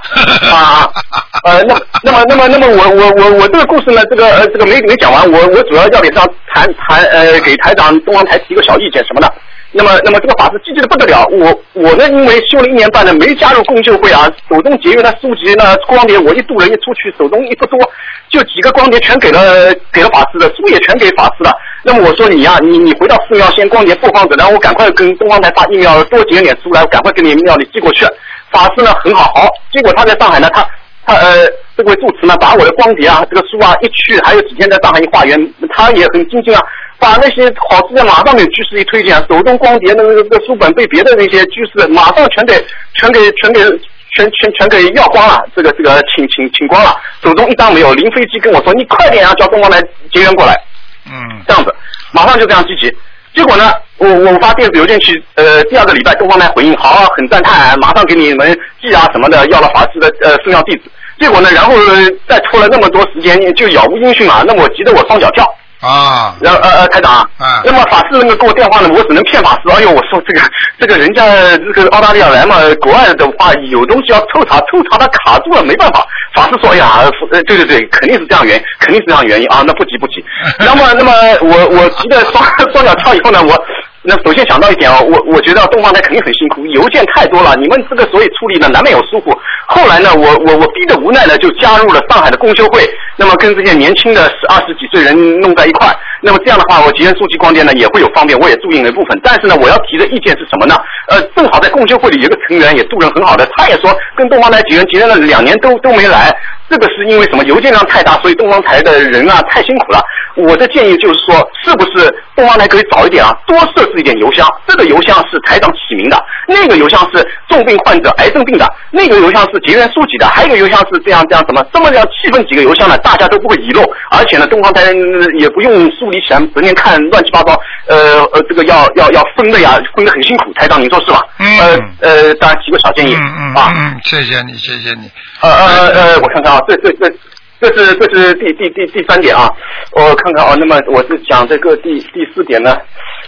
那么我这个故事呢，这个没讲完，我主要给他谈给台长东方台提个小意见什么的。那么这个法师积极的不得了，我呢因为修了1年半呢，没加入共修会啊，手中节约的书籍呢光碟，我一渡人一出去，手中一不多，就几个光碟全给了法师的，书也全给法师了。那么我说你啊，你回到寺庙先光碟播放着，然后我赶快跟东方台发email多截点书来，赶快给你庙里寄过去。法师呢很好，结果他在上海呢，他这位住持呢把我的光碟啊这个书啊一去，还有几天在上海一化缘，他也很精进啊，把那些好资料马上给居士一推荐，手中光碟那个书本被别的那些居士马上全给要光了，这个请光了，手中一张没有，临飞机跟我说你快点啊，叫东方来结缘过来，这样子，马上就这样积极。结果呢，我发电子邮件去，第2个礼拜东方台回应，好，很赞叹，马上给你们寄啊什么的，要了法师的寺庙地址。结果呢，然后再拖了那么多时间，就杳无音讯嘛，那么我急得我双脚跳。然后台长那么法师那个给我电话呢，我只能骗法师。哎呦，我说这个人家这个澳大利亚来嘛，国外的话有东西要抽查，他卡住了，没办法。 法师说，哎呀，对，肯定是这样原因啊，那不急。那么我急得双脚跳以后呢，那首先想到一点我觉得东方台肯定很辛苦，邮件太多了，你们这个所以处理呢难免有疏忽。后来呢，我逼得无奈呢，就加入了上海的共修会，那么跟这些年轻的20几岁人弄在一块。那么这样的话，我吉人书记光电呢也会有方便，我也注意了一部分。但是呢，我要提的意见是什么呢？正好在共修会里有个成员也度人很好的，他也说跟东方台结缘了2年都没来。这个是因为什么？邮件量太大，所以东方台的人啊太辛苦了。我的建议就是说，是不是东方台可以早一点啊，多设置一点邮箱？这个邮箱是台长起名的，那个邮箱是重病患者、癌症病的，那个邮箱是结缘书籍的，还有一个邮箱是这样什么？这么样细分几个邮箱呢，大家都不会遗漏，而且呢，东方台也不用梳理起来，整天看乱七八糟。这个要分的呀，分得很辛苦。台长，您说是吧？当然提个小建议谢谢你。 我看看啊，这是第3点啊，我看看啊，那么我是讲这个第4点呢，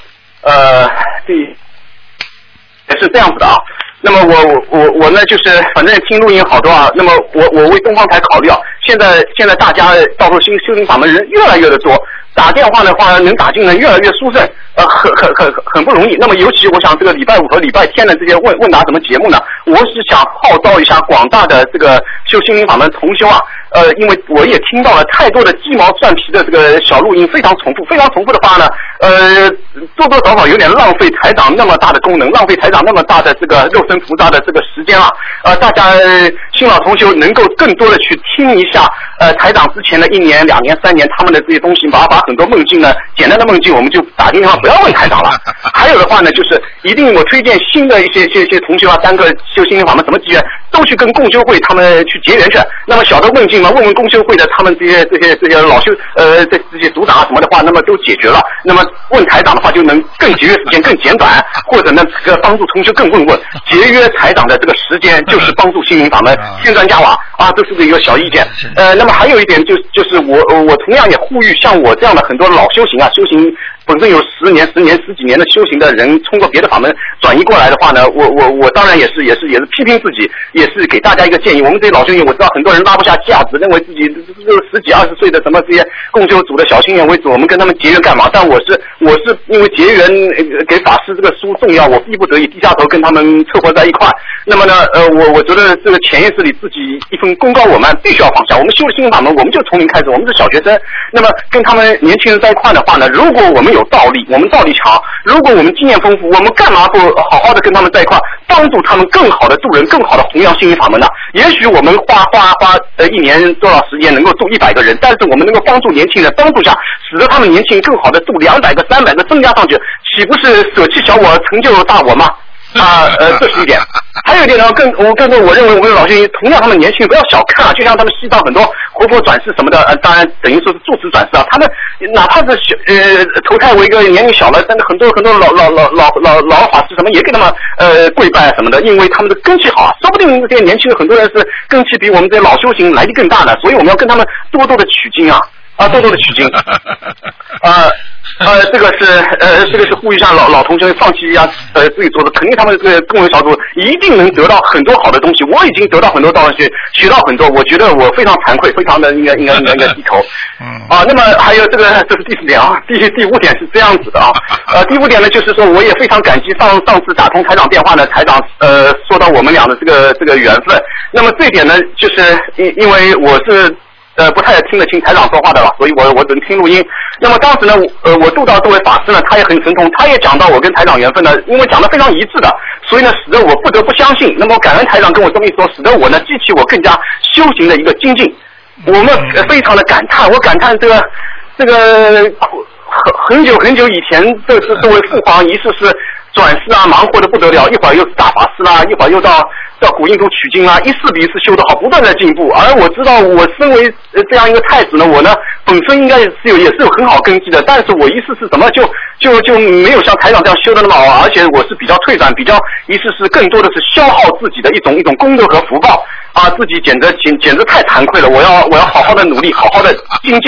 也是这样子的啊。那么我呢就是反正听录音好多啊，那么我为东方台考虑啊，现在大家到时候修行法门人越来越的多，打电话的话能打进人越来越殊胜，很不容易。那么尤其我想这个礼拜5和礼拜天的这些问答什么节目呢，我是想号召一下广大的这个修心灵法门同修啊，因为我也听到了太多的鸡毛蒜皮的这个小录音，非常重复的话呢，多多少少有点浪费台长那么大的功能，浪费台长那么大的这个肉身菩萨的这个时间啊。大家新老同修能够更多的去听一下，台长之前的1年、2年、3年他们的这些东西，把很多梦境呢，简单的梦境我们就打电话不要问台长了。还有的话呢，就是一定我推荐新的一些同学啊，单个修心灵法门什么机缘，都去跟共修会他们去结缘去。那么小的梦境嘛，问共修会的他们这些老修这些组长啊什么的话，那么都解决了。那么问台长的话，就能更节约时间，更简短，或者呢这个帮助同学更问，节约台长的这个时间，就是帮助心灵法门添砖加瓦啊，这是一个小意见。那么还有一点就是我同样也呼吁像我这样的很多老修行本身有10年、10几年的修行的人，通过别的法门转移过来的话呢，我当然也是批评自己，也是给大家一个建议。我们这些老修行，我知道很多人拉不下架子，认为自己10几20岁的什么这些共修组的小心眼为主，我们跟他们结缘干嘛？但我是因为结缘给法师这个书重要，我逼不得已低下头跟他们凑合在一块。那么呢，我觉得这个潜意识里自己一份功高我慢必须要放下。我们修心灵法门，我们就从零开始，我们是小学生。那么跟他们年轻人在一块的话呢，如果我们有道理，我们道理强，如果我们经验丰富，我们干嘛不好好的跟他们在一块，帮助他们更好的度人，更好的弘扬心灵法门呢？也许我们花1年多少时间能够度100个人，但是我们能够帮助年轻人，帮助下，使得他们年轻人更好的度200个、300个增加上去，岂不是舍弃小我，成就大我吗？这是一点。还有一点呢，我认为我们老学员同样他们年轻人不要小看啊，就像他们西藏很多活佛转世什么的，当然等于说是住持转世啊，他们哪怕是投胎为一个年龄小了，但是很多老法师什么也给他们跪拜什么的，因为他们的根气好啊，说不定这些年轻人很多人是根气比我们这些老修行来的更大的，所以我们要跟他们多多的取经啊。多多的取经，这个是呼吁一下老同学放弃一下自己做的，肯定他们这个共修小组一定能得到很多好的东西。我已经得到很多东西，学到很多，我觉得我非常惭愧，非常的应该低头。那么还有这是第4点啊，第5点是这样子的啊。第5点呢，就是说我也非常感激上次打通台长电话呢，台长说到我们俩的这个缘分。那么这一点呢，就是因为我是。不太听得清台长说话的了，所以我只能听录音。那么当时呢，我度到这位法师呢，他也很神通，他也讲到我跟台长缘分呢，因为讲得非常一致的，所以呢，使得我不得不相信。那么感恩台长跟我这么一说，使得我呢激起我更加修行的一个精进。我们非常的感叹，我感叹这个很久以前，这位父皇仪式是转世啊，忙活的不得了，一会儿又是大法师啦，一会儿又到古印度取经啦，一次比一次修得好，不断在进步。而我知道，我身为这样一个太子呢，我呢本身应该也是有很好根基的，但是我一次是怎么就没有像台长这样修的那么好，而且我是比较退转，比较一次是更多的是消耗自己的一种功德和福报啊，自己简直太惭愧了，我要好好的努力，好好的精进。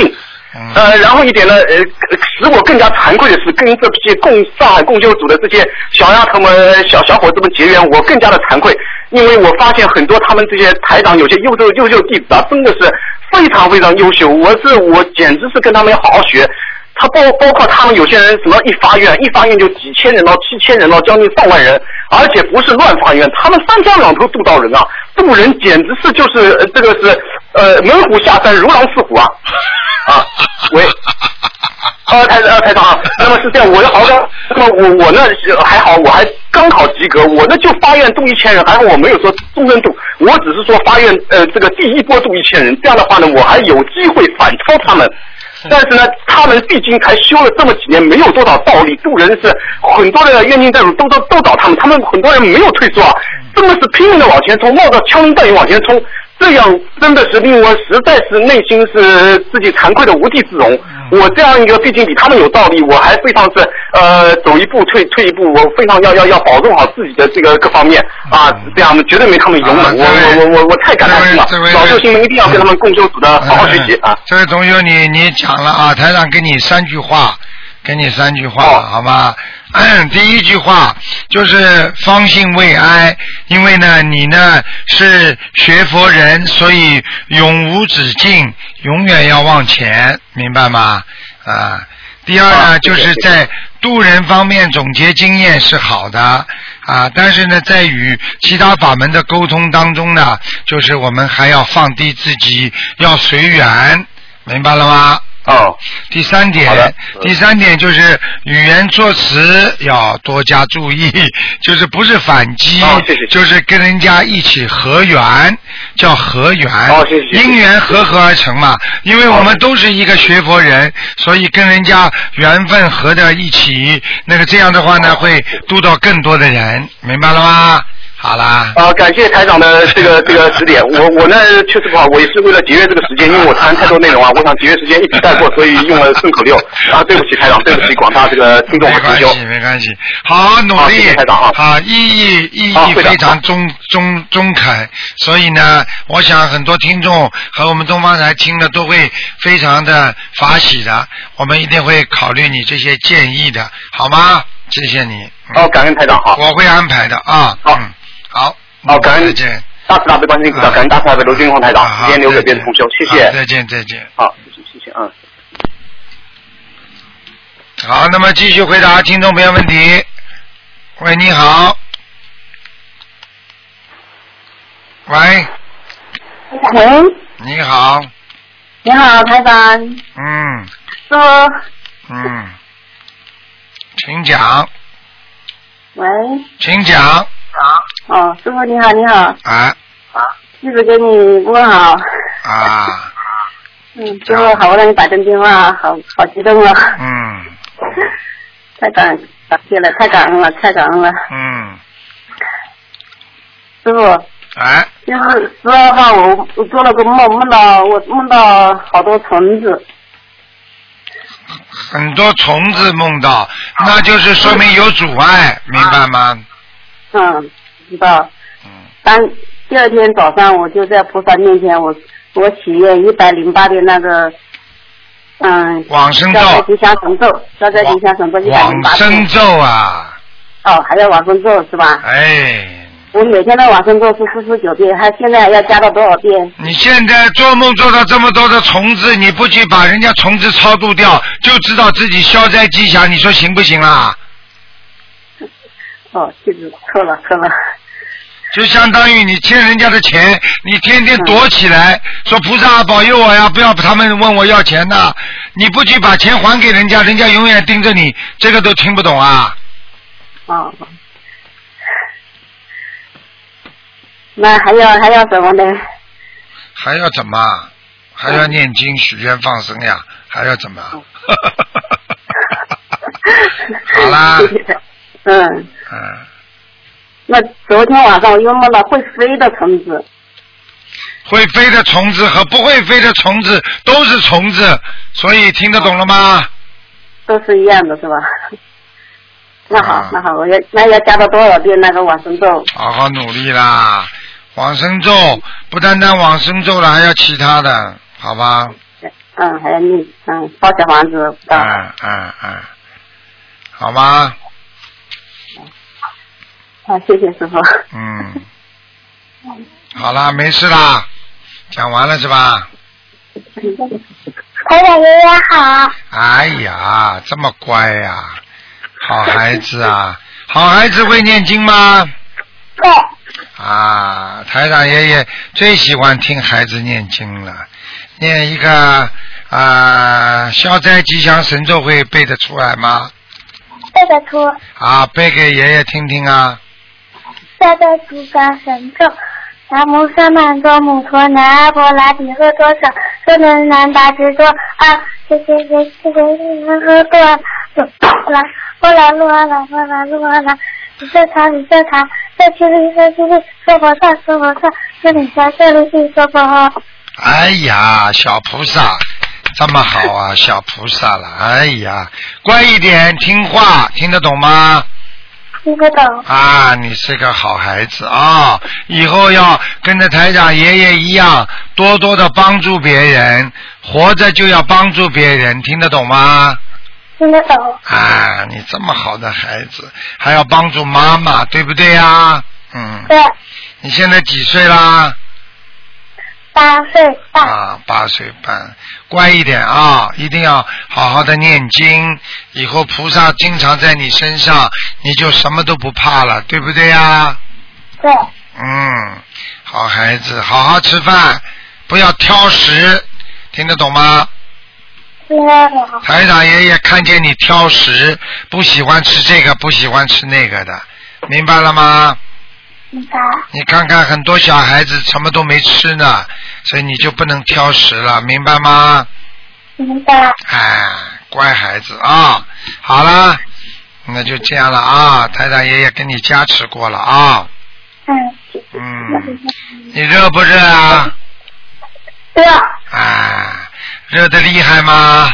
然后一点呢，使我更加惭愧的是，跟这些上海共修组的这些小丫头们、小伙子们结缘，我更加的惭愧，因为我发现很多他们这些台长有些优秀弟子啊，真的是非常非常优秀，我简直是跟他们要好好学。他包括他们有些人什么一发愿就几千人到7000人到将近上万人，而且不是乱发愿，他们三江两头渡到人啊，渡人简直是就是这个是猛虎下山如狼似虎啊！啊，喂，台长啊，那么是这样，我要好好，那么我呢还好，我还刚好及格，我呢就发愿渡1000人，还好我没有说终身渡，我只是说发愿这个第一波渡1000人，这样的话呢，我还有机会反超他们。但是呢，他们毕竟才修了这么几年，没有多少道理，渡人是很多的冤亲债主都找他们很多人没有退缩啊，真的是拼命的往前冲，冒着枪林弹雨往前冲，这样真的是令我实在是内心是自己惭愧的无地自容。我这样一个毕竟比他们有道理，我还非常是走一步退一步，我非常要保重好自己的这个各方面啊，这样绝对没他们勇猛。我太感叹了，老寿星们一定要跟他们共修组的好好学习啊。 这位同学你讲了啊，台长给你3句话，好吗？第一句话就是方兴未艾，因为呢你呢是学佛人，所以永无止境，永远要往前，明白吗？啊，第二呢就是在渡人方面总结经验是好的啊，但是呢在与其他法门的沟通当中呢，就是我们还要放低自己，要随缘，明白了吗？第三点就是语言措辞要多加注意，就是不是反击，就是跟人家一起合缘，叫合缘，因缘合而成嘛。因为我们都是一个学佛人，所以跟人家缘分合在一起，这样的话呢，会度到更多的人，明白了吗？好啦。 感谢台长的这个指点。我呢确实不好，我也是为了节约这个时间，因为我谈太多内容啊，我想节约时间一笔带过，所以用了顺口溜啊，对不起台长，对不起广大这个听众和同修。 没关系，好努力， 谢谢台长啊。 好，意义非常中肯，所以呢，我想很多听众和我们东方台听的都会非常的法喜的，我们一定会考虑你这些建议的，好吗？谢谢你。 感恩台长，好， 我会安排的啊。好， 感恩再见。 大慈大悲观世音菩萨，感恩大慈大悲卢军宏台长，时间留给别的同修，谢谢。 再见。 好，谢谢。 好，那么继续回答听众朋友问题。喂，你好。喂。你好。 你好，台长。师傅。 请讲。 喂。 请讲。 师傅你好。弟子给你问好。师傅好不容易打进电话，好激动啊。太感谢了，太感恩了。师傅。就是12号我做了个梦，梦到好多虫子。 很多虫子梦到，那就是说明有阻碍，明白吗？ 知道。第二天早上我就在菩萨面前，我许愿108遍那个往生咒， 消灾吉祥神咒108遍。 往生咒啊。 还要往生咒是吧？我每天的往生咒是49遍，还现在要加到多少遍？ 你现在做梦做到这么多的虫子，你不去把人家虫子超度掉，就知道自己消灾吉祥，你说行不行啦？ 记住错了。 就相当于你欠人家的钱，你天天躲起来，说菩萨保佑我呀，不要他们问我要钱呐，你不去把钱还给人家，人家永远盯着你，这个都听不懂啊。 那还要什么呢？ 还要怎么？还要念经、许愿、放生呀？还要怎么？好啦。 那昨天晚上我又梦到会飞的虫子。 会飞的虫子和不会飞的虫子都是虫子，所以听得懂了吗？ 都是一样的是吧？那好，我要加到多少遍那个往生咒？ 好好努力啦！往生咒不单单往生咒了，还要其他的，好吧？ 还要念烧小房子。 好吗？ 好，谢谢师傅。 好啦，没事啦，讲完了是吧？ 台长爷爷好。 哎呀，这么乖呀，好孩子啊！好孩子会念经吗？ 对。 台长爷爷最喜欢听孩子念经了，念一个消灾吉祥神咒会背得出来吗？ 背得出。 背给爷爷听听啊。 消灾吉祥神咒。南无萨满多摩陀南阿婆拉提诃多少说能南大智多谢谢诃多啦波啦噜啊啦波啦噜啊啦李色塔李色塔色七里色七里娑婆萨娑婆萨色里沙色里西娑婆诃。 哎呀，小菩萨这么好啊，小菩萨了，哎呀，乖一点，听话，听得懂吗？ 听不懂。 你是个好孩子啊！以后要跟着台长爷爷一样，多多的帮助别人，活着就要帮助别人，听得懂吗？ 听得懂。 你这么好的孩子，还要帮助妈妈，对不对呀？ 对。 你现在几岁啦 ？8岁半。 8岁半，乖一点啊！一定要好好的念经，以后菩萨经常在你身上，你就什么都不怕了，对不对呀？ 对。 好孩子，好好吃饭，不要挑食，听得懂吗？ 听得懂。 台长爷爷看见你挑食，不喜欢吃这个，不喜欢吃那个的，明白了吗？ 明白。 你看看很多小孩子什么都没吃呢，所以你就不能挑食了，明白吗？ 明白。 乖孩子啊！好了，那就这样了啊！台长爷爷跟你加持过了啊。你热不热啊？ 热。 热得厉害吗？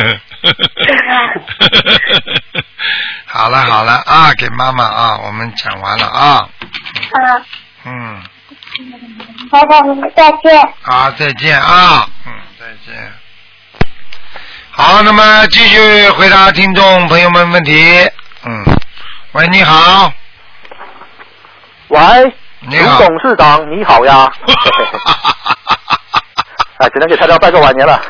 好了给妈妈我们讲完了台长再见。 再见再见。好，那么继续回答听众朋友们问题。喂，你好。 喂， 你好， 卢董事长，你好呀。只能给台长拜个晚年了。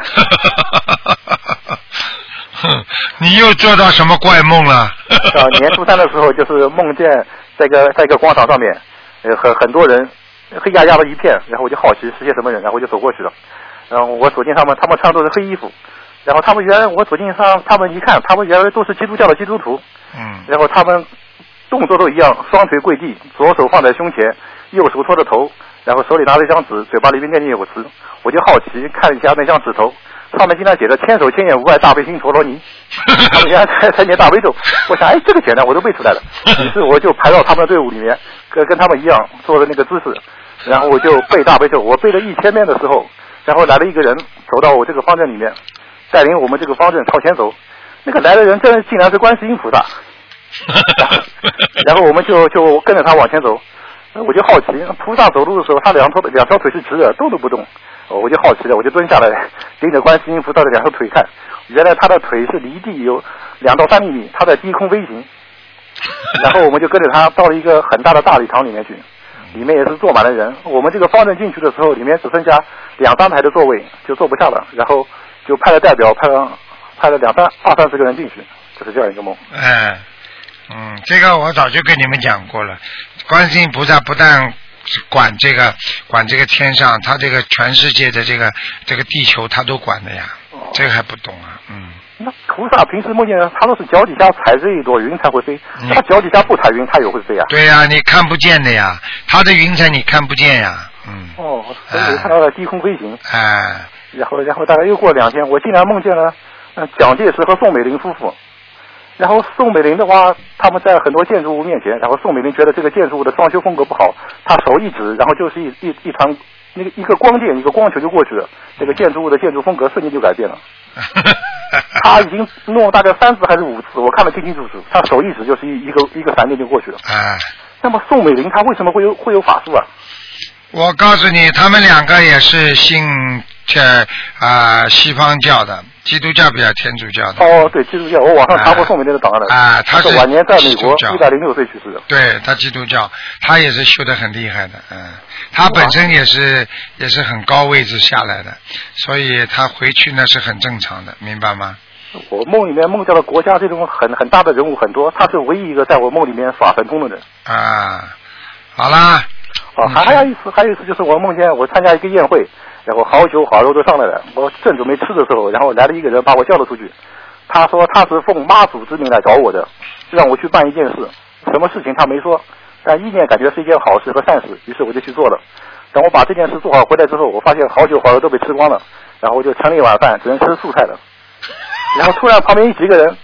你又做到什么怪梦了？ 年初3的时候，就是梦见在一个广场上面，很多人黑压压的一片，然后我就好奇是些什么人，然后我就走过去了。然后我走近他们穿的都是黑衣服，然后我走近他们一看，他们原来都是基督教的基督徒。然后他们动作都一样，双腿跪地，左手放在胸前，右手托着头，然后手里拿着一张纸，嘴巴里面念有词。我就好奇看一下那张纸头，上面经常写着千手千眼无碍大悲心陀罗尼。他们原来才念大悲咒，我想这个简单，我都背出来了。于是我就排到他们的队伍里面，跟他们一样做的那个姿势，然后我就背大悲咒。我背了1000遍的时候，然后来了一个人走到我这个方阵里面，带领我们这个方阵朝前走。那个来的人竟然是观世音菩萨。然后我们就跟着他往前走。我就好奇，菩萨走路的时候，他两条腿是直的，动都不动。我就好奇了，我就蹲下来，盯着观世音菩萨的2条腿看。原来他的腿是离地有2到3厘米，他在低空飞行。然后我们就跟着他到了一个很大的大礼堂里面去，里面也是坐满了人。我们这个方阵进去的时候，里面只剩下2、3排的座位，就坐不下了。然后就派了代表，派了20-30个人进去，就是这样一个梦。 这个我早就跟你们讲过了。观世音菩萨不但管这个天上，他这个全世界的这个地球他都管的呀。这个还不懂啊？ 那菩萨平时梦见他都是脚底下踩着一朵云才会飞，他脚底下不踩云他也会飞啊？ 对呀，你看不见的呀，他的云彩你看不见呀。 所以看到了低空飞行。然后大概又过2天，我竟然梦见了蒋介石和宋美龄夫妇。然后宋美龄的话，他们在很多建筑物面前，然后宋美龄觉得这个建筑物的装修风格不好，她手一指，然后就是一团一个光电，一个光球就过去了，这个建筑物的建筑风格瞬间就改变了。他已经弄大概3次还是5次，我看得清清楚楚，他手一指就是一个闪电就过去了。那么宋美龄她为什么会有法术啊？ 我告诉你，他们2个也是信西方教的，基督教比较天主教的。 哦，对，基督教，我网上查过宋美龄的档案了。 他是晚年在美国106岁去世的。 对，他基督教，他也是修得很厉害的，他本身也是很高位置下来的，所以他回去呢是很正常的，明白吗？ 我梦里面梦到了国家这种很大的人物很多，他是唯一一个在我梦里面法神通的人。 好啦。 还有一次就是我梦见我参加一个宴会，然后好酒好肉都上来了，我正准备吃的时候，然后来了一个人把我叫了出去，他说他是奉妈祖之名来找我的，让我去办一件事，什么事情他没说，但意念感觉是一件好事和善事，于是我就去做了。等我把这件事做好回来之后，我发现好酒好肉都被吃光了，然后我就盛了一碗饭，只能吃素菜了。然后突然旁边几个人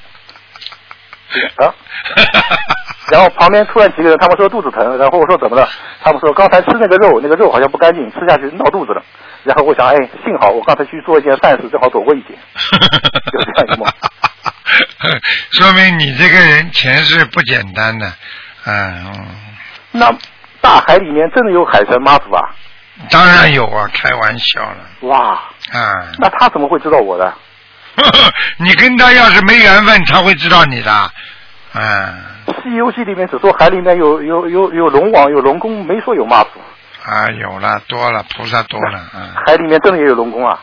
然后旁边突然几个人，他们说肚子疼，然后我说怎么了？他们说刚才吃那个肉好像不干净，吃下去闹肚子了。然后我想，幸好我刚才去做一件善事，正好躲过一劫。就这样一个梦。 说明你这个人前世不简单的， 那大海里面真的有海神妈祖啊？ 当然有啊，开玩笑了。 哇！那他怎么会知道我的？ 你跟他要是没缘分，他会知道你的。 西游记里面只说海里面有龙王有龙宫，没说有妈祖。 有了，多了，菩萨多了。 海里面真的也有龙宫啊？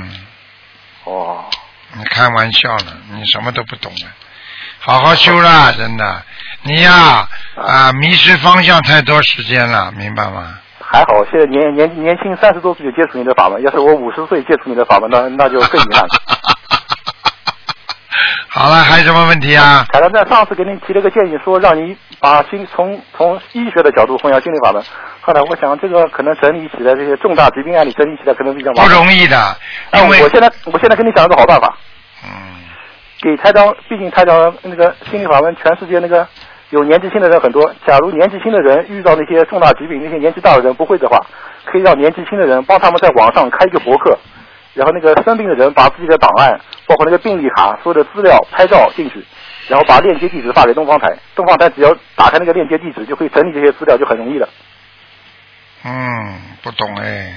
你开玩笑了，你什么都不懂了，好好修啦，真的。你呀迷失方向太多时间了，明白吗？ 还好，现在年轻30多岁就接触你的法门，要是我50岁接触你的法门，那就更遗憾了。 好了，还有什么问题啊？ 台长在上次给您提了个建议，说让你把从医学的角度弘扬心灵法门。后来我想，这个可能整理起来这些重大疾病案例整理起来可能比较麻烦。 不容易的。 我现在跟你讲一个好办法。给台长，毕竟台长那个心灵法门，全世界那个有年纪轻的人很多。假如年纪轻的人遇到那些重大疾病，那些年纪大的人不会的话，可以让年纪轻的人帮他们在网上开一个博客。然后那个生病的人把自己的档案，包括那个病历卡，所有的资料拍照进去，然后把链接地址发给东方台，东方台只要打开那个链接地址，就可以整理这些资料，就很容易了。 不懂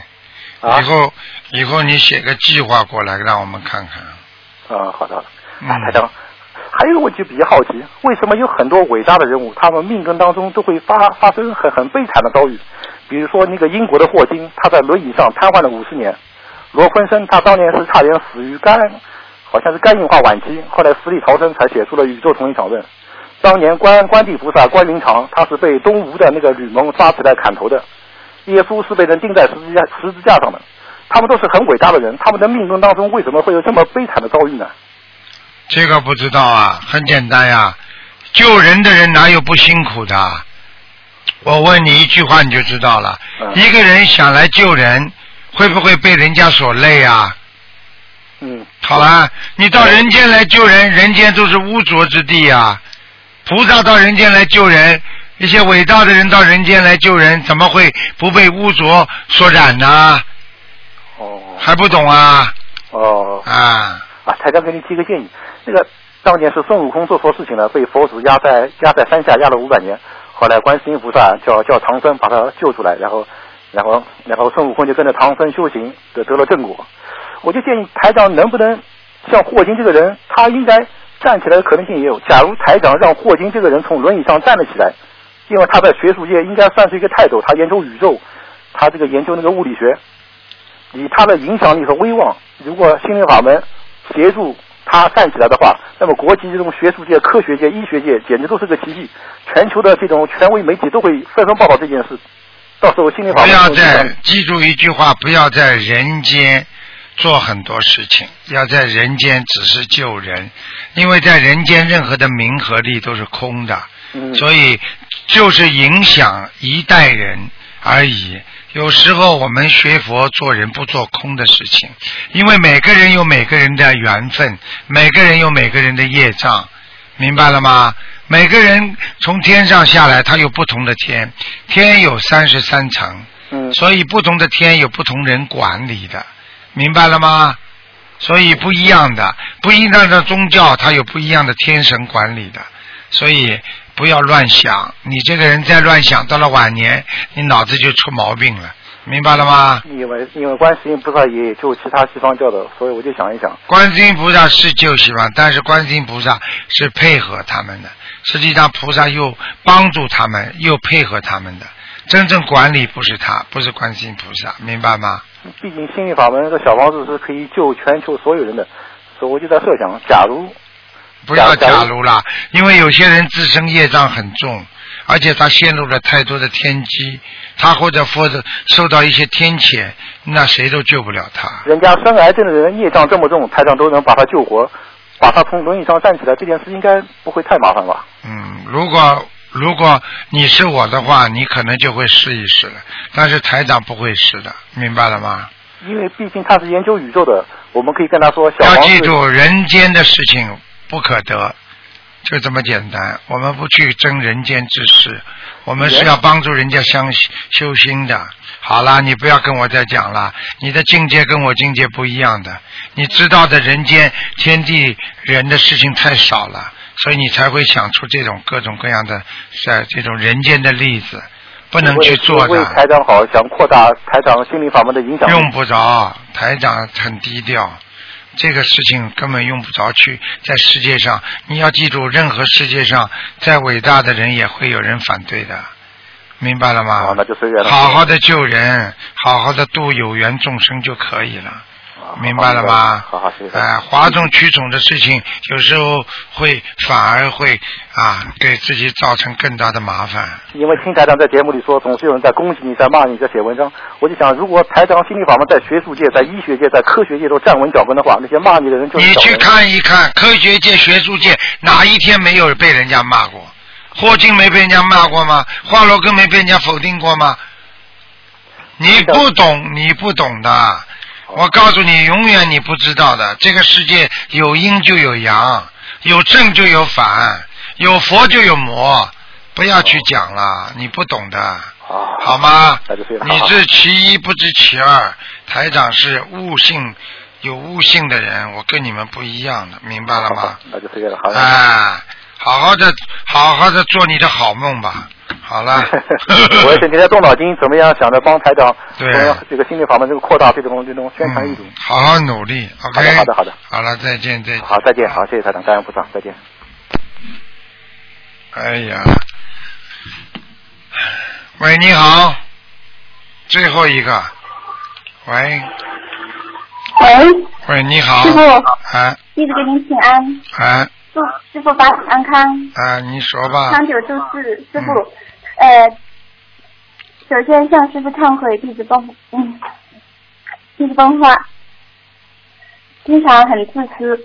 以后你写个计划过来让我们看看。 好的。台长，还有一个问题比较好奇，为什么有很多伟大的人物，他们命根当中都会发生很悲惨的遭遇？比如说那个英国的霍金，他在轮椅上瘫痪了50年。罗昆生他当年是差点死于好像是肝硬化晚期，后来死里逃生才写出了宇宙同一场论。当年观地菩萨关云长，他是被东吴的那个吕蒙抓起来砍头的，耶稣是被人钉在十字架上的。他们都是很伟大的人，他们的命根当中为什么会有这么悲惨的遭遇呢？ 这个不知道啊，很简单呀，救人的人哪有不辛苦的？我问你一句话你就知道了。一个人想来救人，会不会被人家所累啊？好了，你到人间来救人，人间都是污浊之地啊。菩萨到人间来救人，一些伟大的人到人间来救人，怎么会不被污浊所染呢？还不懂啊？ 台长给你提个建议，那个当年是孙悟空做错事情了，被佛祖压在山下压了500年，后来观世音菩萨叫唐僧把他救出来，然后孙悟空就跟着唐僧修行，得了正果。我就建议台长能不能像霍金这个人，他应该站起来的可能性也有。假如台长让霍金这个人从轮椅上站了起来，因为他在学术界应该算是一个泰斗，他研究宇宙，他这个研究那个物理学，以他的影响力和威望，如果心灵法门协助他站起来的话，那么国际这种学术界、科学界、医学界简直都是个奇迹，全球的这种权威媒体都会纷纷报道这件事。到时候心灵法门不要记住一句话，不要在人间做很多事情，要在人间只是救人，因为在人间任何的名和利都是空的，所以就是影响一代人而已。有时候我们学佛做人不做空的事情，因为每个人有每个人的缘分，每个人有每个人的业障，明白了吗？每个人从天上下来，他有不同的天，天有33层，所以不同的天有不同人管理的，明白了吗？所以不一样的宗教，它有不一样的天神管理的，所以不要乱想，你这个人再乱想，到了晚年你脑子就出毛病了。 明白了吗？ 因为观世音菩萨也救其他西方教的，所以我就想一想， 观世音菩萨是救西方，但是观世音菩萨是配合他们的，实际上菩萨又帮助他们，又配合他们的，真正管理不是他，不是观世音菩萨，明白吗？ 毕竟心灵法门的小房子是可以救全球所有人的，所以我就在设想，假如不要假如了，因为有些人自身业障很重，而且他陷入了太多的天机，他或者受到一些天谴，那谁都救不了他。 人家生癌症的人业障这么重，台长都能把他救活，把他从轮椅上站起来，这件事应该不会太麻烦吧？ 如果你是我的话，你可能就会试一试了，但是台长不会试的，明白了吗？ 因为毕竟他是研究宇宙的，我们可以跟他说， 要记住人间的事情不可得，就这么简单。我们不去争人间之事，我们是要帮助人家修心的。好了，你不要跟我再讲了，你的境界跟我境界不一样的，你知道的人间天地人的事情太少了，所以你才会想出这种各种各样的这种人间的例子，不能去做的。 为台长好，想扩大台长心灵法门的影响力。 用不着，台长很低调，这个事情根本用不着去在世界上。你要记住，任何世界上再伟大的人也会有人反对的，明白了吗？ 那就随缘了。 好好的救人，好好的度有缘众生就可以了。明白了吗？ 好，谢谢。 哗众取宠的事情，有时候反而会给自己造成更大的麻烦。 因为听台长在节目里说，总是有人在攻击你，在骂你，在写文章。我就想，如果台长心理法门在学术界、在医学界、在科学界都站稳脚跟的话，那些骂你的人就是你去看一看，科学界、学术界哪一天没有被人家骂过？霍金没被人家骂过吗？华罗庚没被人家否定过吗？你不懂的。我告诉你，永远你不知道的。这个世界有阴就有阳，有正就有反，有佛就有魔，不要去讲了，你不懂的，好吗？你是其一不知其二，台长是有悟性的人，我跟你们不一样的，明白了吗？ 那就这个了，好。 好好的做你的好梦吧。好了， 我也是你在动脑筋，怎么样想着帮台长，这个心理法门这个扩大这种宣传力度。 好好努力 ，OK。 好的。 好了，再见。 好，再见，好，谢谢台长，感恩菩萨，再见。 哎呀，喂，你好，最后一个，喂，你好， 师傅，弟子给您请安。祝师傅法体安康。 你说吧。 长久住世，师傅，首先向师傅忏悔，弟子崩坏，经常很自私。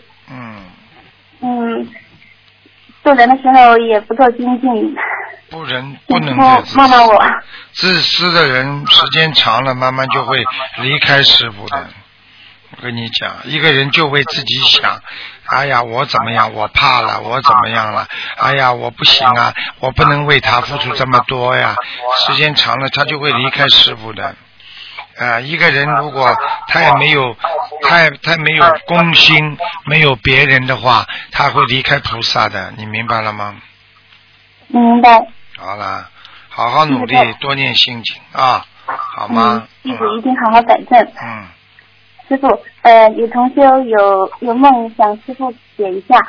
做人的时候也不够精进。 不能再自私。 骂我。 自私的人时间长了，慢慢就会离开师傅的。我跟你讲，一个人就为自己想，哎呀，我怎么样？我怕了，我怎么样了？哎呀，我不行啊，我不能为他付出这么多呀。时间长了，他就会离开师傅的。一个人如果他也没有公心，没有别人的话，他会离开菩萨的。你明白了吗？ 明白。 好了，好好努力，多念心经啊，好吗？ 弟子一定好好改正。师傅，有同修有梦想师傅解一下。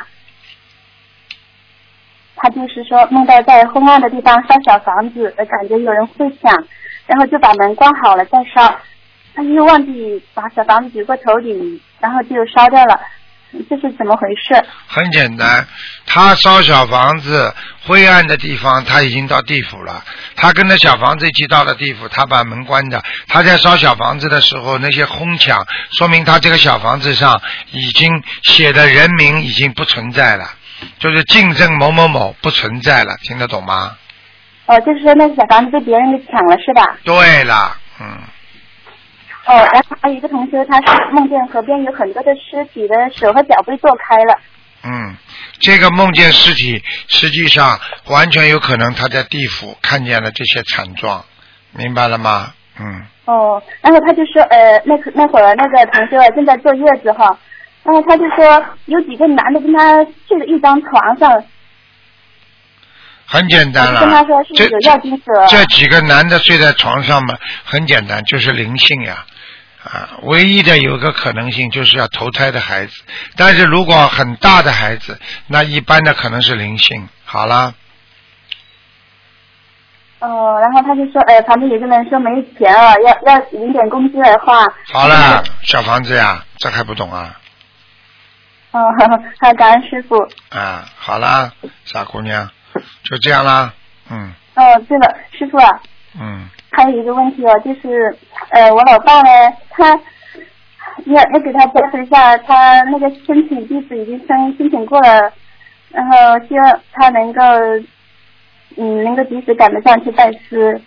他就是说梦到在昏暗的地方烧小房子，感觉有人会响，然后就把门关好了再烧，他又忘记把小房子举过头顶，然后就烧掉了，这是怎么回事？ 很简单，他烧小房子灰暗的地方他已经到地府了，他跟着小房子一起到了地府，他把门关着，他在烧小房子的时候那些哄抢说明他这个小房子上已经写的人名已经不存在了，就是竞争某某某不存在了，听得懂吗？ 就是说那小房子被别人给抢了是吧？ 对了， 然后还有一个同学，他是梦见河边有很多的尸体的手和脚被剁开了。 这个梦见尸体，实际上完全有可能他在地府看见了这些惨状，明白了吗？ 然后他就说，那会儿那个同学正在坐月子哈，然后他就说有几个男的跟他睡了一张床上。 很简单了。 跟他说是有要经者。 这几个男的睡在床上嘛，很简单，就是灵性呀。唯一的有个可能性就是要投胎的孩子，但是如果很大的孩子，那一般的可能是灵性。好了。 然后他就说，旁边有个人说没钱了，要领点工资的话。 好了，小房子呀，这还不懂啊？ 好，感恩师傅。 好啦，傻姑娘，就这样啦。 对了，师傅啊。还有一个问题就是我老爸呢，他要给他解释一下，他那个申请地址已经申请过了，然后希望他能够及时赶得上去拜师。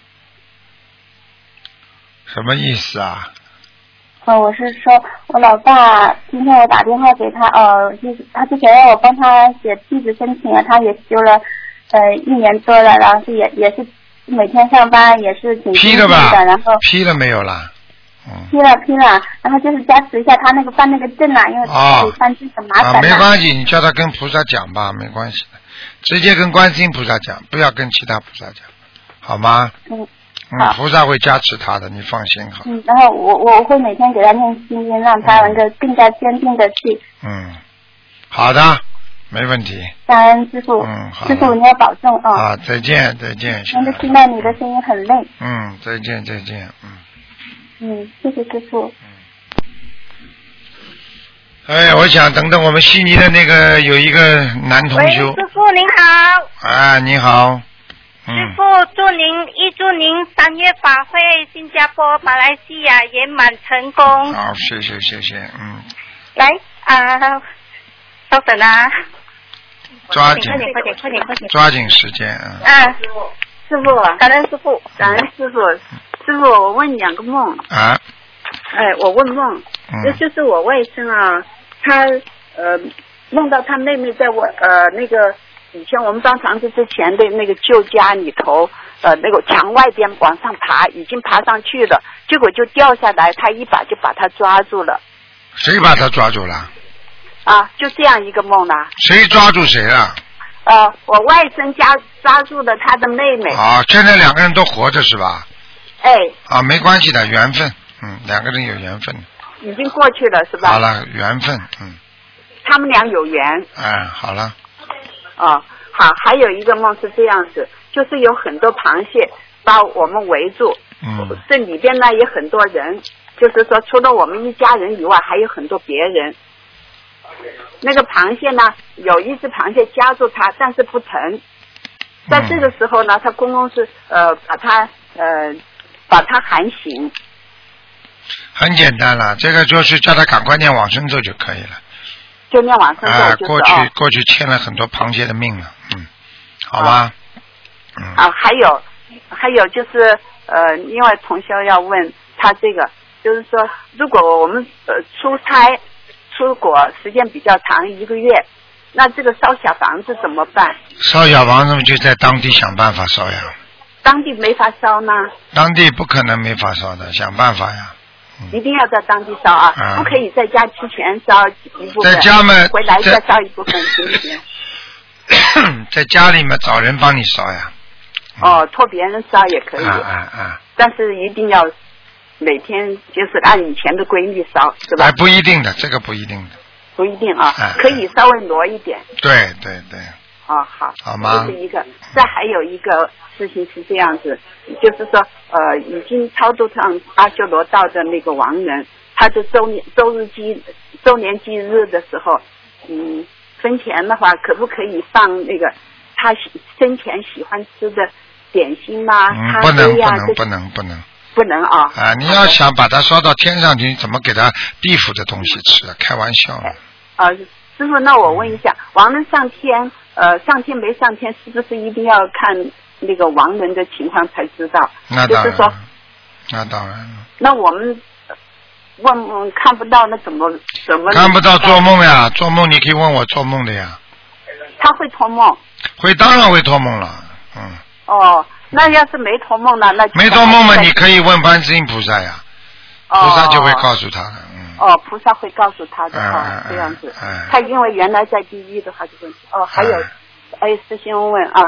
什么意思啊？ 我是说我老爸今天我打电话给他，就是他之前让我帮他写地址申请他也修了1年多了，然后也是每天上班也是挺批了吧？ 然后批了没有啦？ 批了，然后就是加持一下他那个办那个证因为他办证很麻烦。 没关系，你叫他跟菩萨讲吧，没关系的，直接跟观世音菩萨讲，不要跟其他菩萨讲，好吗？菩萨会加持他的，你放心好。 然后我会每天给他念心经，让他能够更加坚定的去。 好的，没问题。 感恩师傅。 好。 师傅你要保重啊。 再见。 能够听到你的声音很累。 再见。 谢谢师傅。 我想等等我们悉尼的那个有一个男同修。 师傅您好。 你好。 师傅预祝您3月法会新加坡、马来西亚圆满成功。 好，谢谢。 来稍等啊。 抓紧， 快点， 抓紧时间师傅，感恩师傅。师傅，我问2个梦。我问梦，就是我外甥啊，他梦到他妹妹在我那个以前我们搬房子之前的那个旧家里头，那个墙外边往上爬，已经爬上去了，结果就掉下来，他一把就把他抓住了。 谁把他抓住了？ 就这样一个梦啦。 谁抓住谁了？ 我外甥抓住了他的妹妹。 现在2个人都活着是吧？没关系的，缘分。2个人有缘分。 已经过去了是吧？ 好了，缘分。 他们俩有缘。 好了。 好，还有一个梦是这样子，就是有很多螃蟹把我们围住。这里边呢也很多人，就是说除了我们一家人以外，还有很多别人。那个螃蟹呢，有一只螃蟹夹住它，但是不疼。在这个时候呢，他公公是把他喊醒。 很简单了，这个就是叫他赶快念往生咒就可以了。 就念往生咒就是。 过去欠了很多螃蟹的命了，好吧。 还有就是因为同学要问他这个，就是说如果我们出差出国时间比较长1个月，那这个烧小房子怎么办？ 烧小房子就在当地想办法烧呀。 当地没法烧呢？当地不可能没法烧的，想办法呀。 一定要在当地烧不可以在家提前烧一部分， 在家嘛回来再烧一部分，行不行？ 在家里面找人帮你烧呀。 托别人烧也可以。但是一定要每天就是按以前的规律烧，是吧？ 不一定的，这个不一定的。 不一定可以稍微挪一点。 对。 好吗？ 这是一个。再还有一个事情是这样子，就是说已经超度上阿修罗道的那个亡人，他的周年忌日的时候，生前的话可不可以放那个他生前喜欢吃的点心咖啡呀？不能你要想把它烧到天上去，怎么给他地府的东西吃了？开玩笑。 师傅，那我问一下，亡人上天，上天没上天，是不是一定要看那个亡人的情况才知道？ 那当然。 就是说， 那当然。 那我们看不到，那怎么？ 看不到做梦呀？做梦你可以问我做梦的呀。 他会托梦？ 当然会托梦了。 那要是没托梦呢？那没托梦嘛，你可以问观世音菩萨呀，菩萨就会告诉他的。 菩萨会告诉他的这样子。他因为原来在地狱的话就问还有师兄问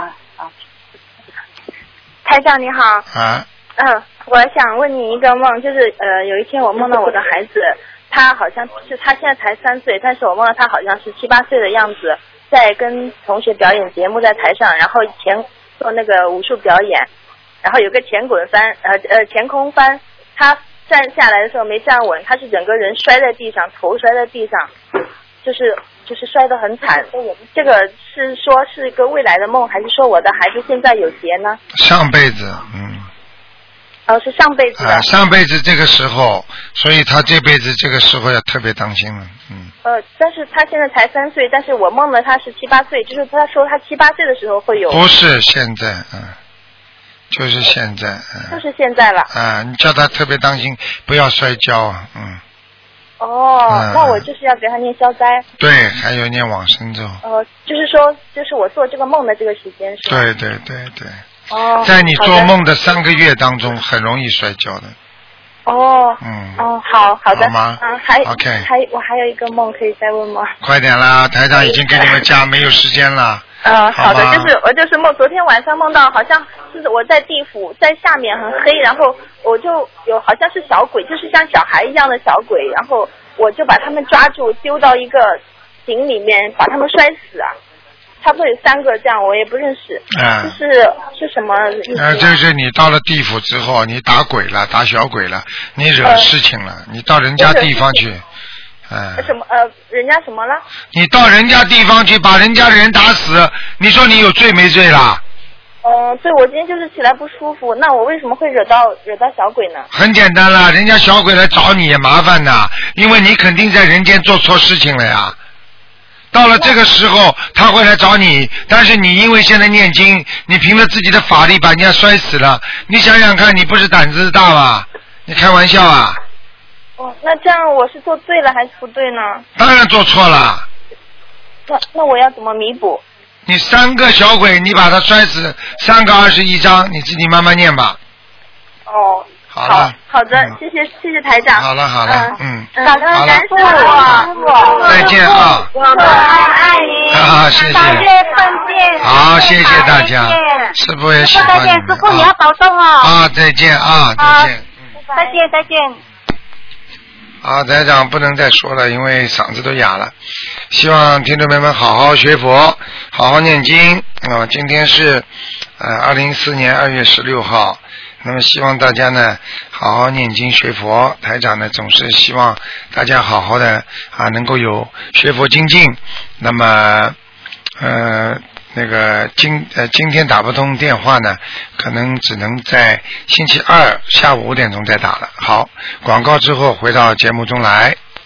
台长你好。 啊。 我想问你一个梦，就是有一天我梦到我的孩子，他好像是他现在才3岁，但是我梦到他好像是7、8岁的样子，在跟同学表演节目在台上，然后做那个武术表演，然后有个前滚翻前空翻，他站下来的时候没站稳，他是整个人摔在地上，头摔在地上，就是摔得很惨。这个是说是一个未来的梦，还是说我的孩子现在有劫呢？ 上辈子， 是上辈子的。 上辈子这个时候，所以他这辈子这个时候要特别当心了。 但是他现在才3岁，但是我梦了他是7、8岁，就是他说他7、8岁的时候会有。 不是现在，就是现在， 就是现在了。 你叫他特别当心，不要摔跤啊， 那我就是要给他念消灾。 对，还有念往生咒。 就是说，就是我做这个梦的这个时间是吧？ 对。在你做梦的3个月当中，很容易摔跤的。 好的。 好吗？OK。 我还有一个梦可以再问吗？ 快点啦，台长已经给你们讲，没有时间了。 好的，我就是梦，昨天晚上梦到好像是我在地府，在下面很黑，然后我就有好像是小鬼，就是像小孩一样的小鬼，然后我就把他们抓住，丢到一个井里面，把他们摔死啊。差不多有3个这样，我也不认识。是什么意思？ 就是你到了地府之后，你打鬼了，打小鬼了，你惹事情了，你到人家地方去。 什么人家什么了？ 你到人家地方去把人家的人打死，你说你有罪没罪啦？ 对，我今天就是起来不舒服，那我为什么会惹到小鬼呢？ 很简单啦，人家小鬼来找你也麻烦的，因为你肯定在人间做错事情了呀。到了这个时候他会来找你，但是你因为现在念经，你凭着自己的法力把人家摔死了，你想想看，你不是胆子大吗？你开玩笑啊？ 那这样我是做对了还是不对呢？ 当然做错了。 那我要怎么弥补？ 你3个小鬼，你把他摔死，3个21章，你自己慢慢念吧。好了。 好的，谢谢台长。 好了， 感恩师傅， 再见啊！ 我们爱你。 谢谢。 3月份见。 好，谢谢大家。师傅也喜欢你。 师傅你要保重哦。 再见啊！再见。 再见。 台长不能再说了，因为嗓子都哑了。希望听众朋友们好好学佛，好好念经。今天是2014年2月16号。那么希望大家呢好好念经学佛，台长呢总是希望大家好好的能够有学佛精进。那么那个今天打不通电话呢，可能只能在星期2下午5点钟再打了。好，广告之后回到节目中来。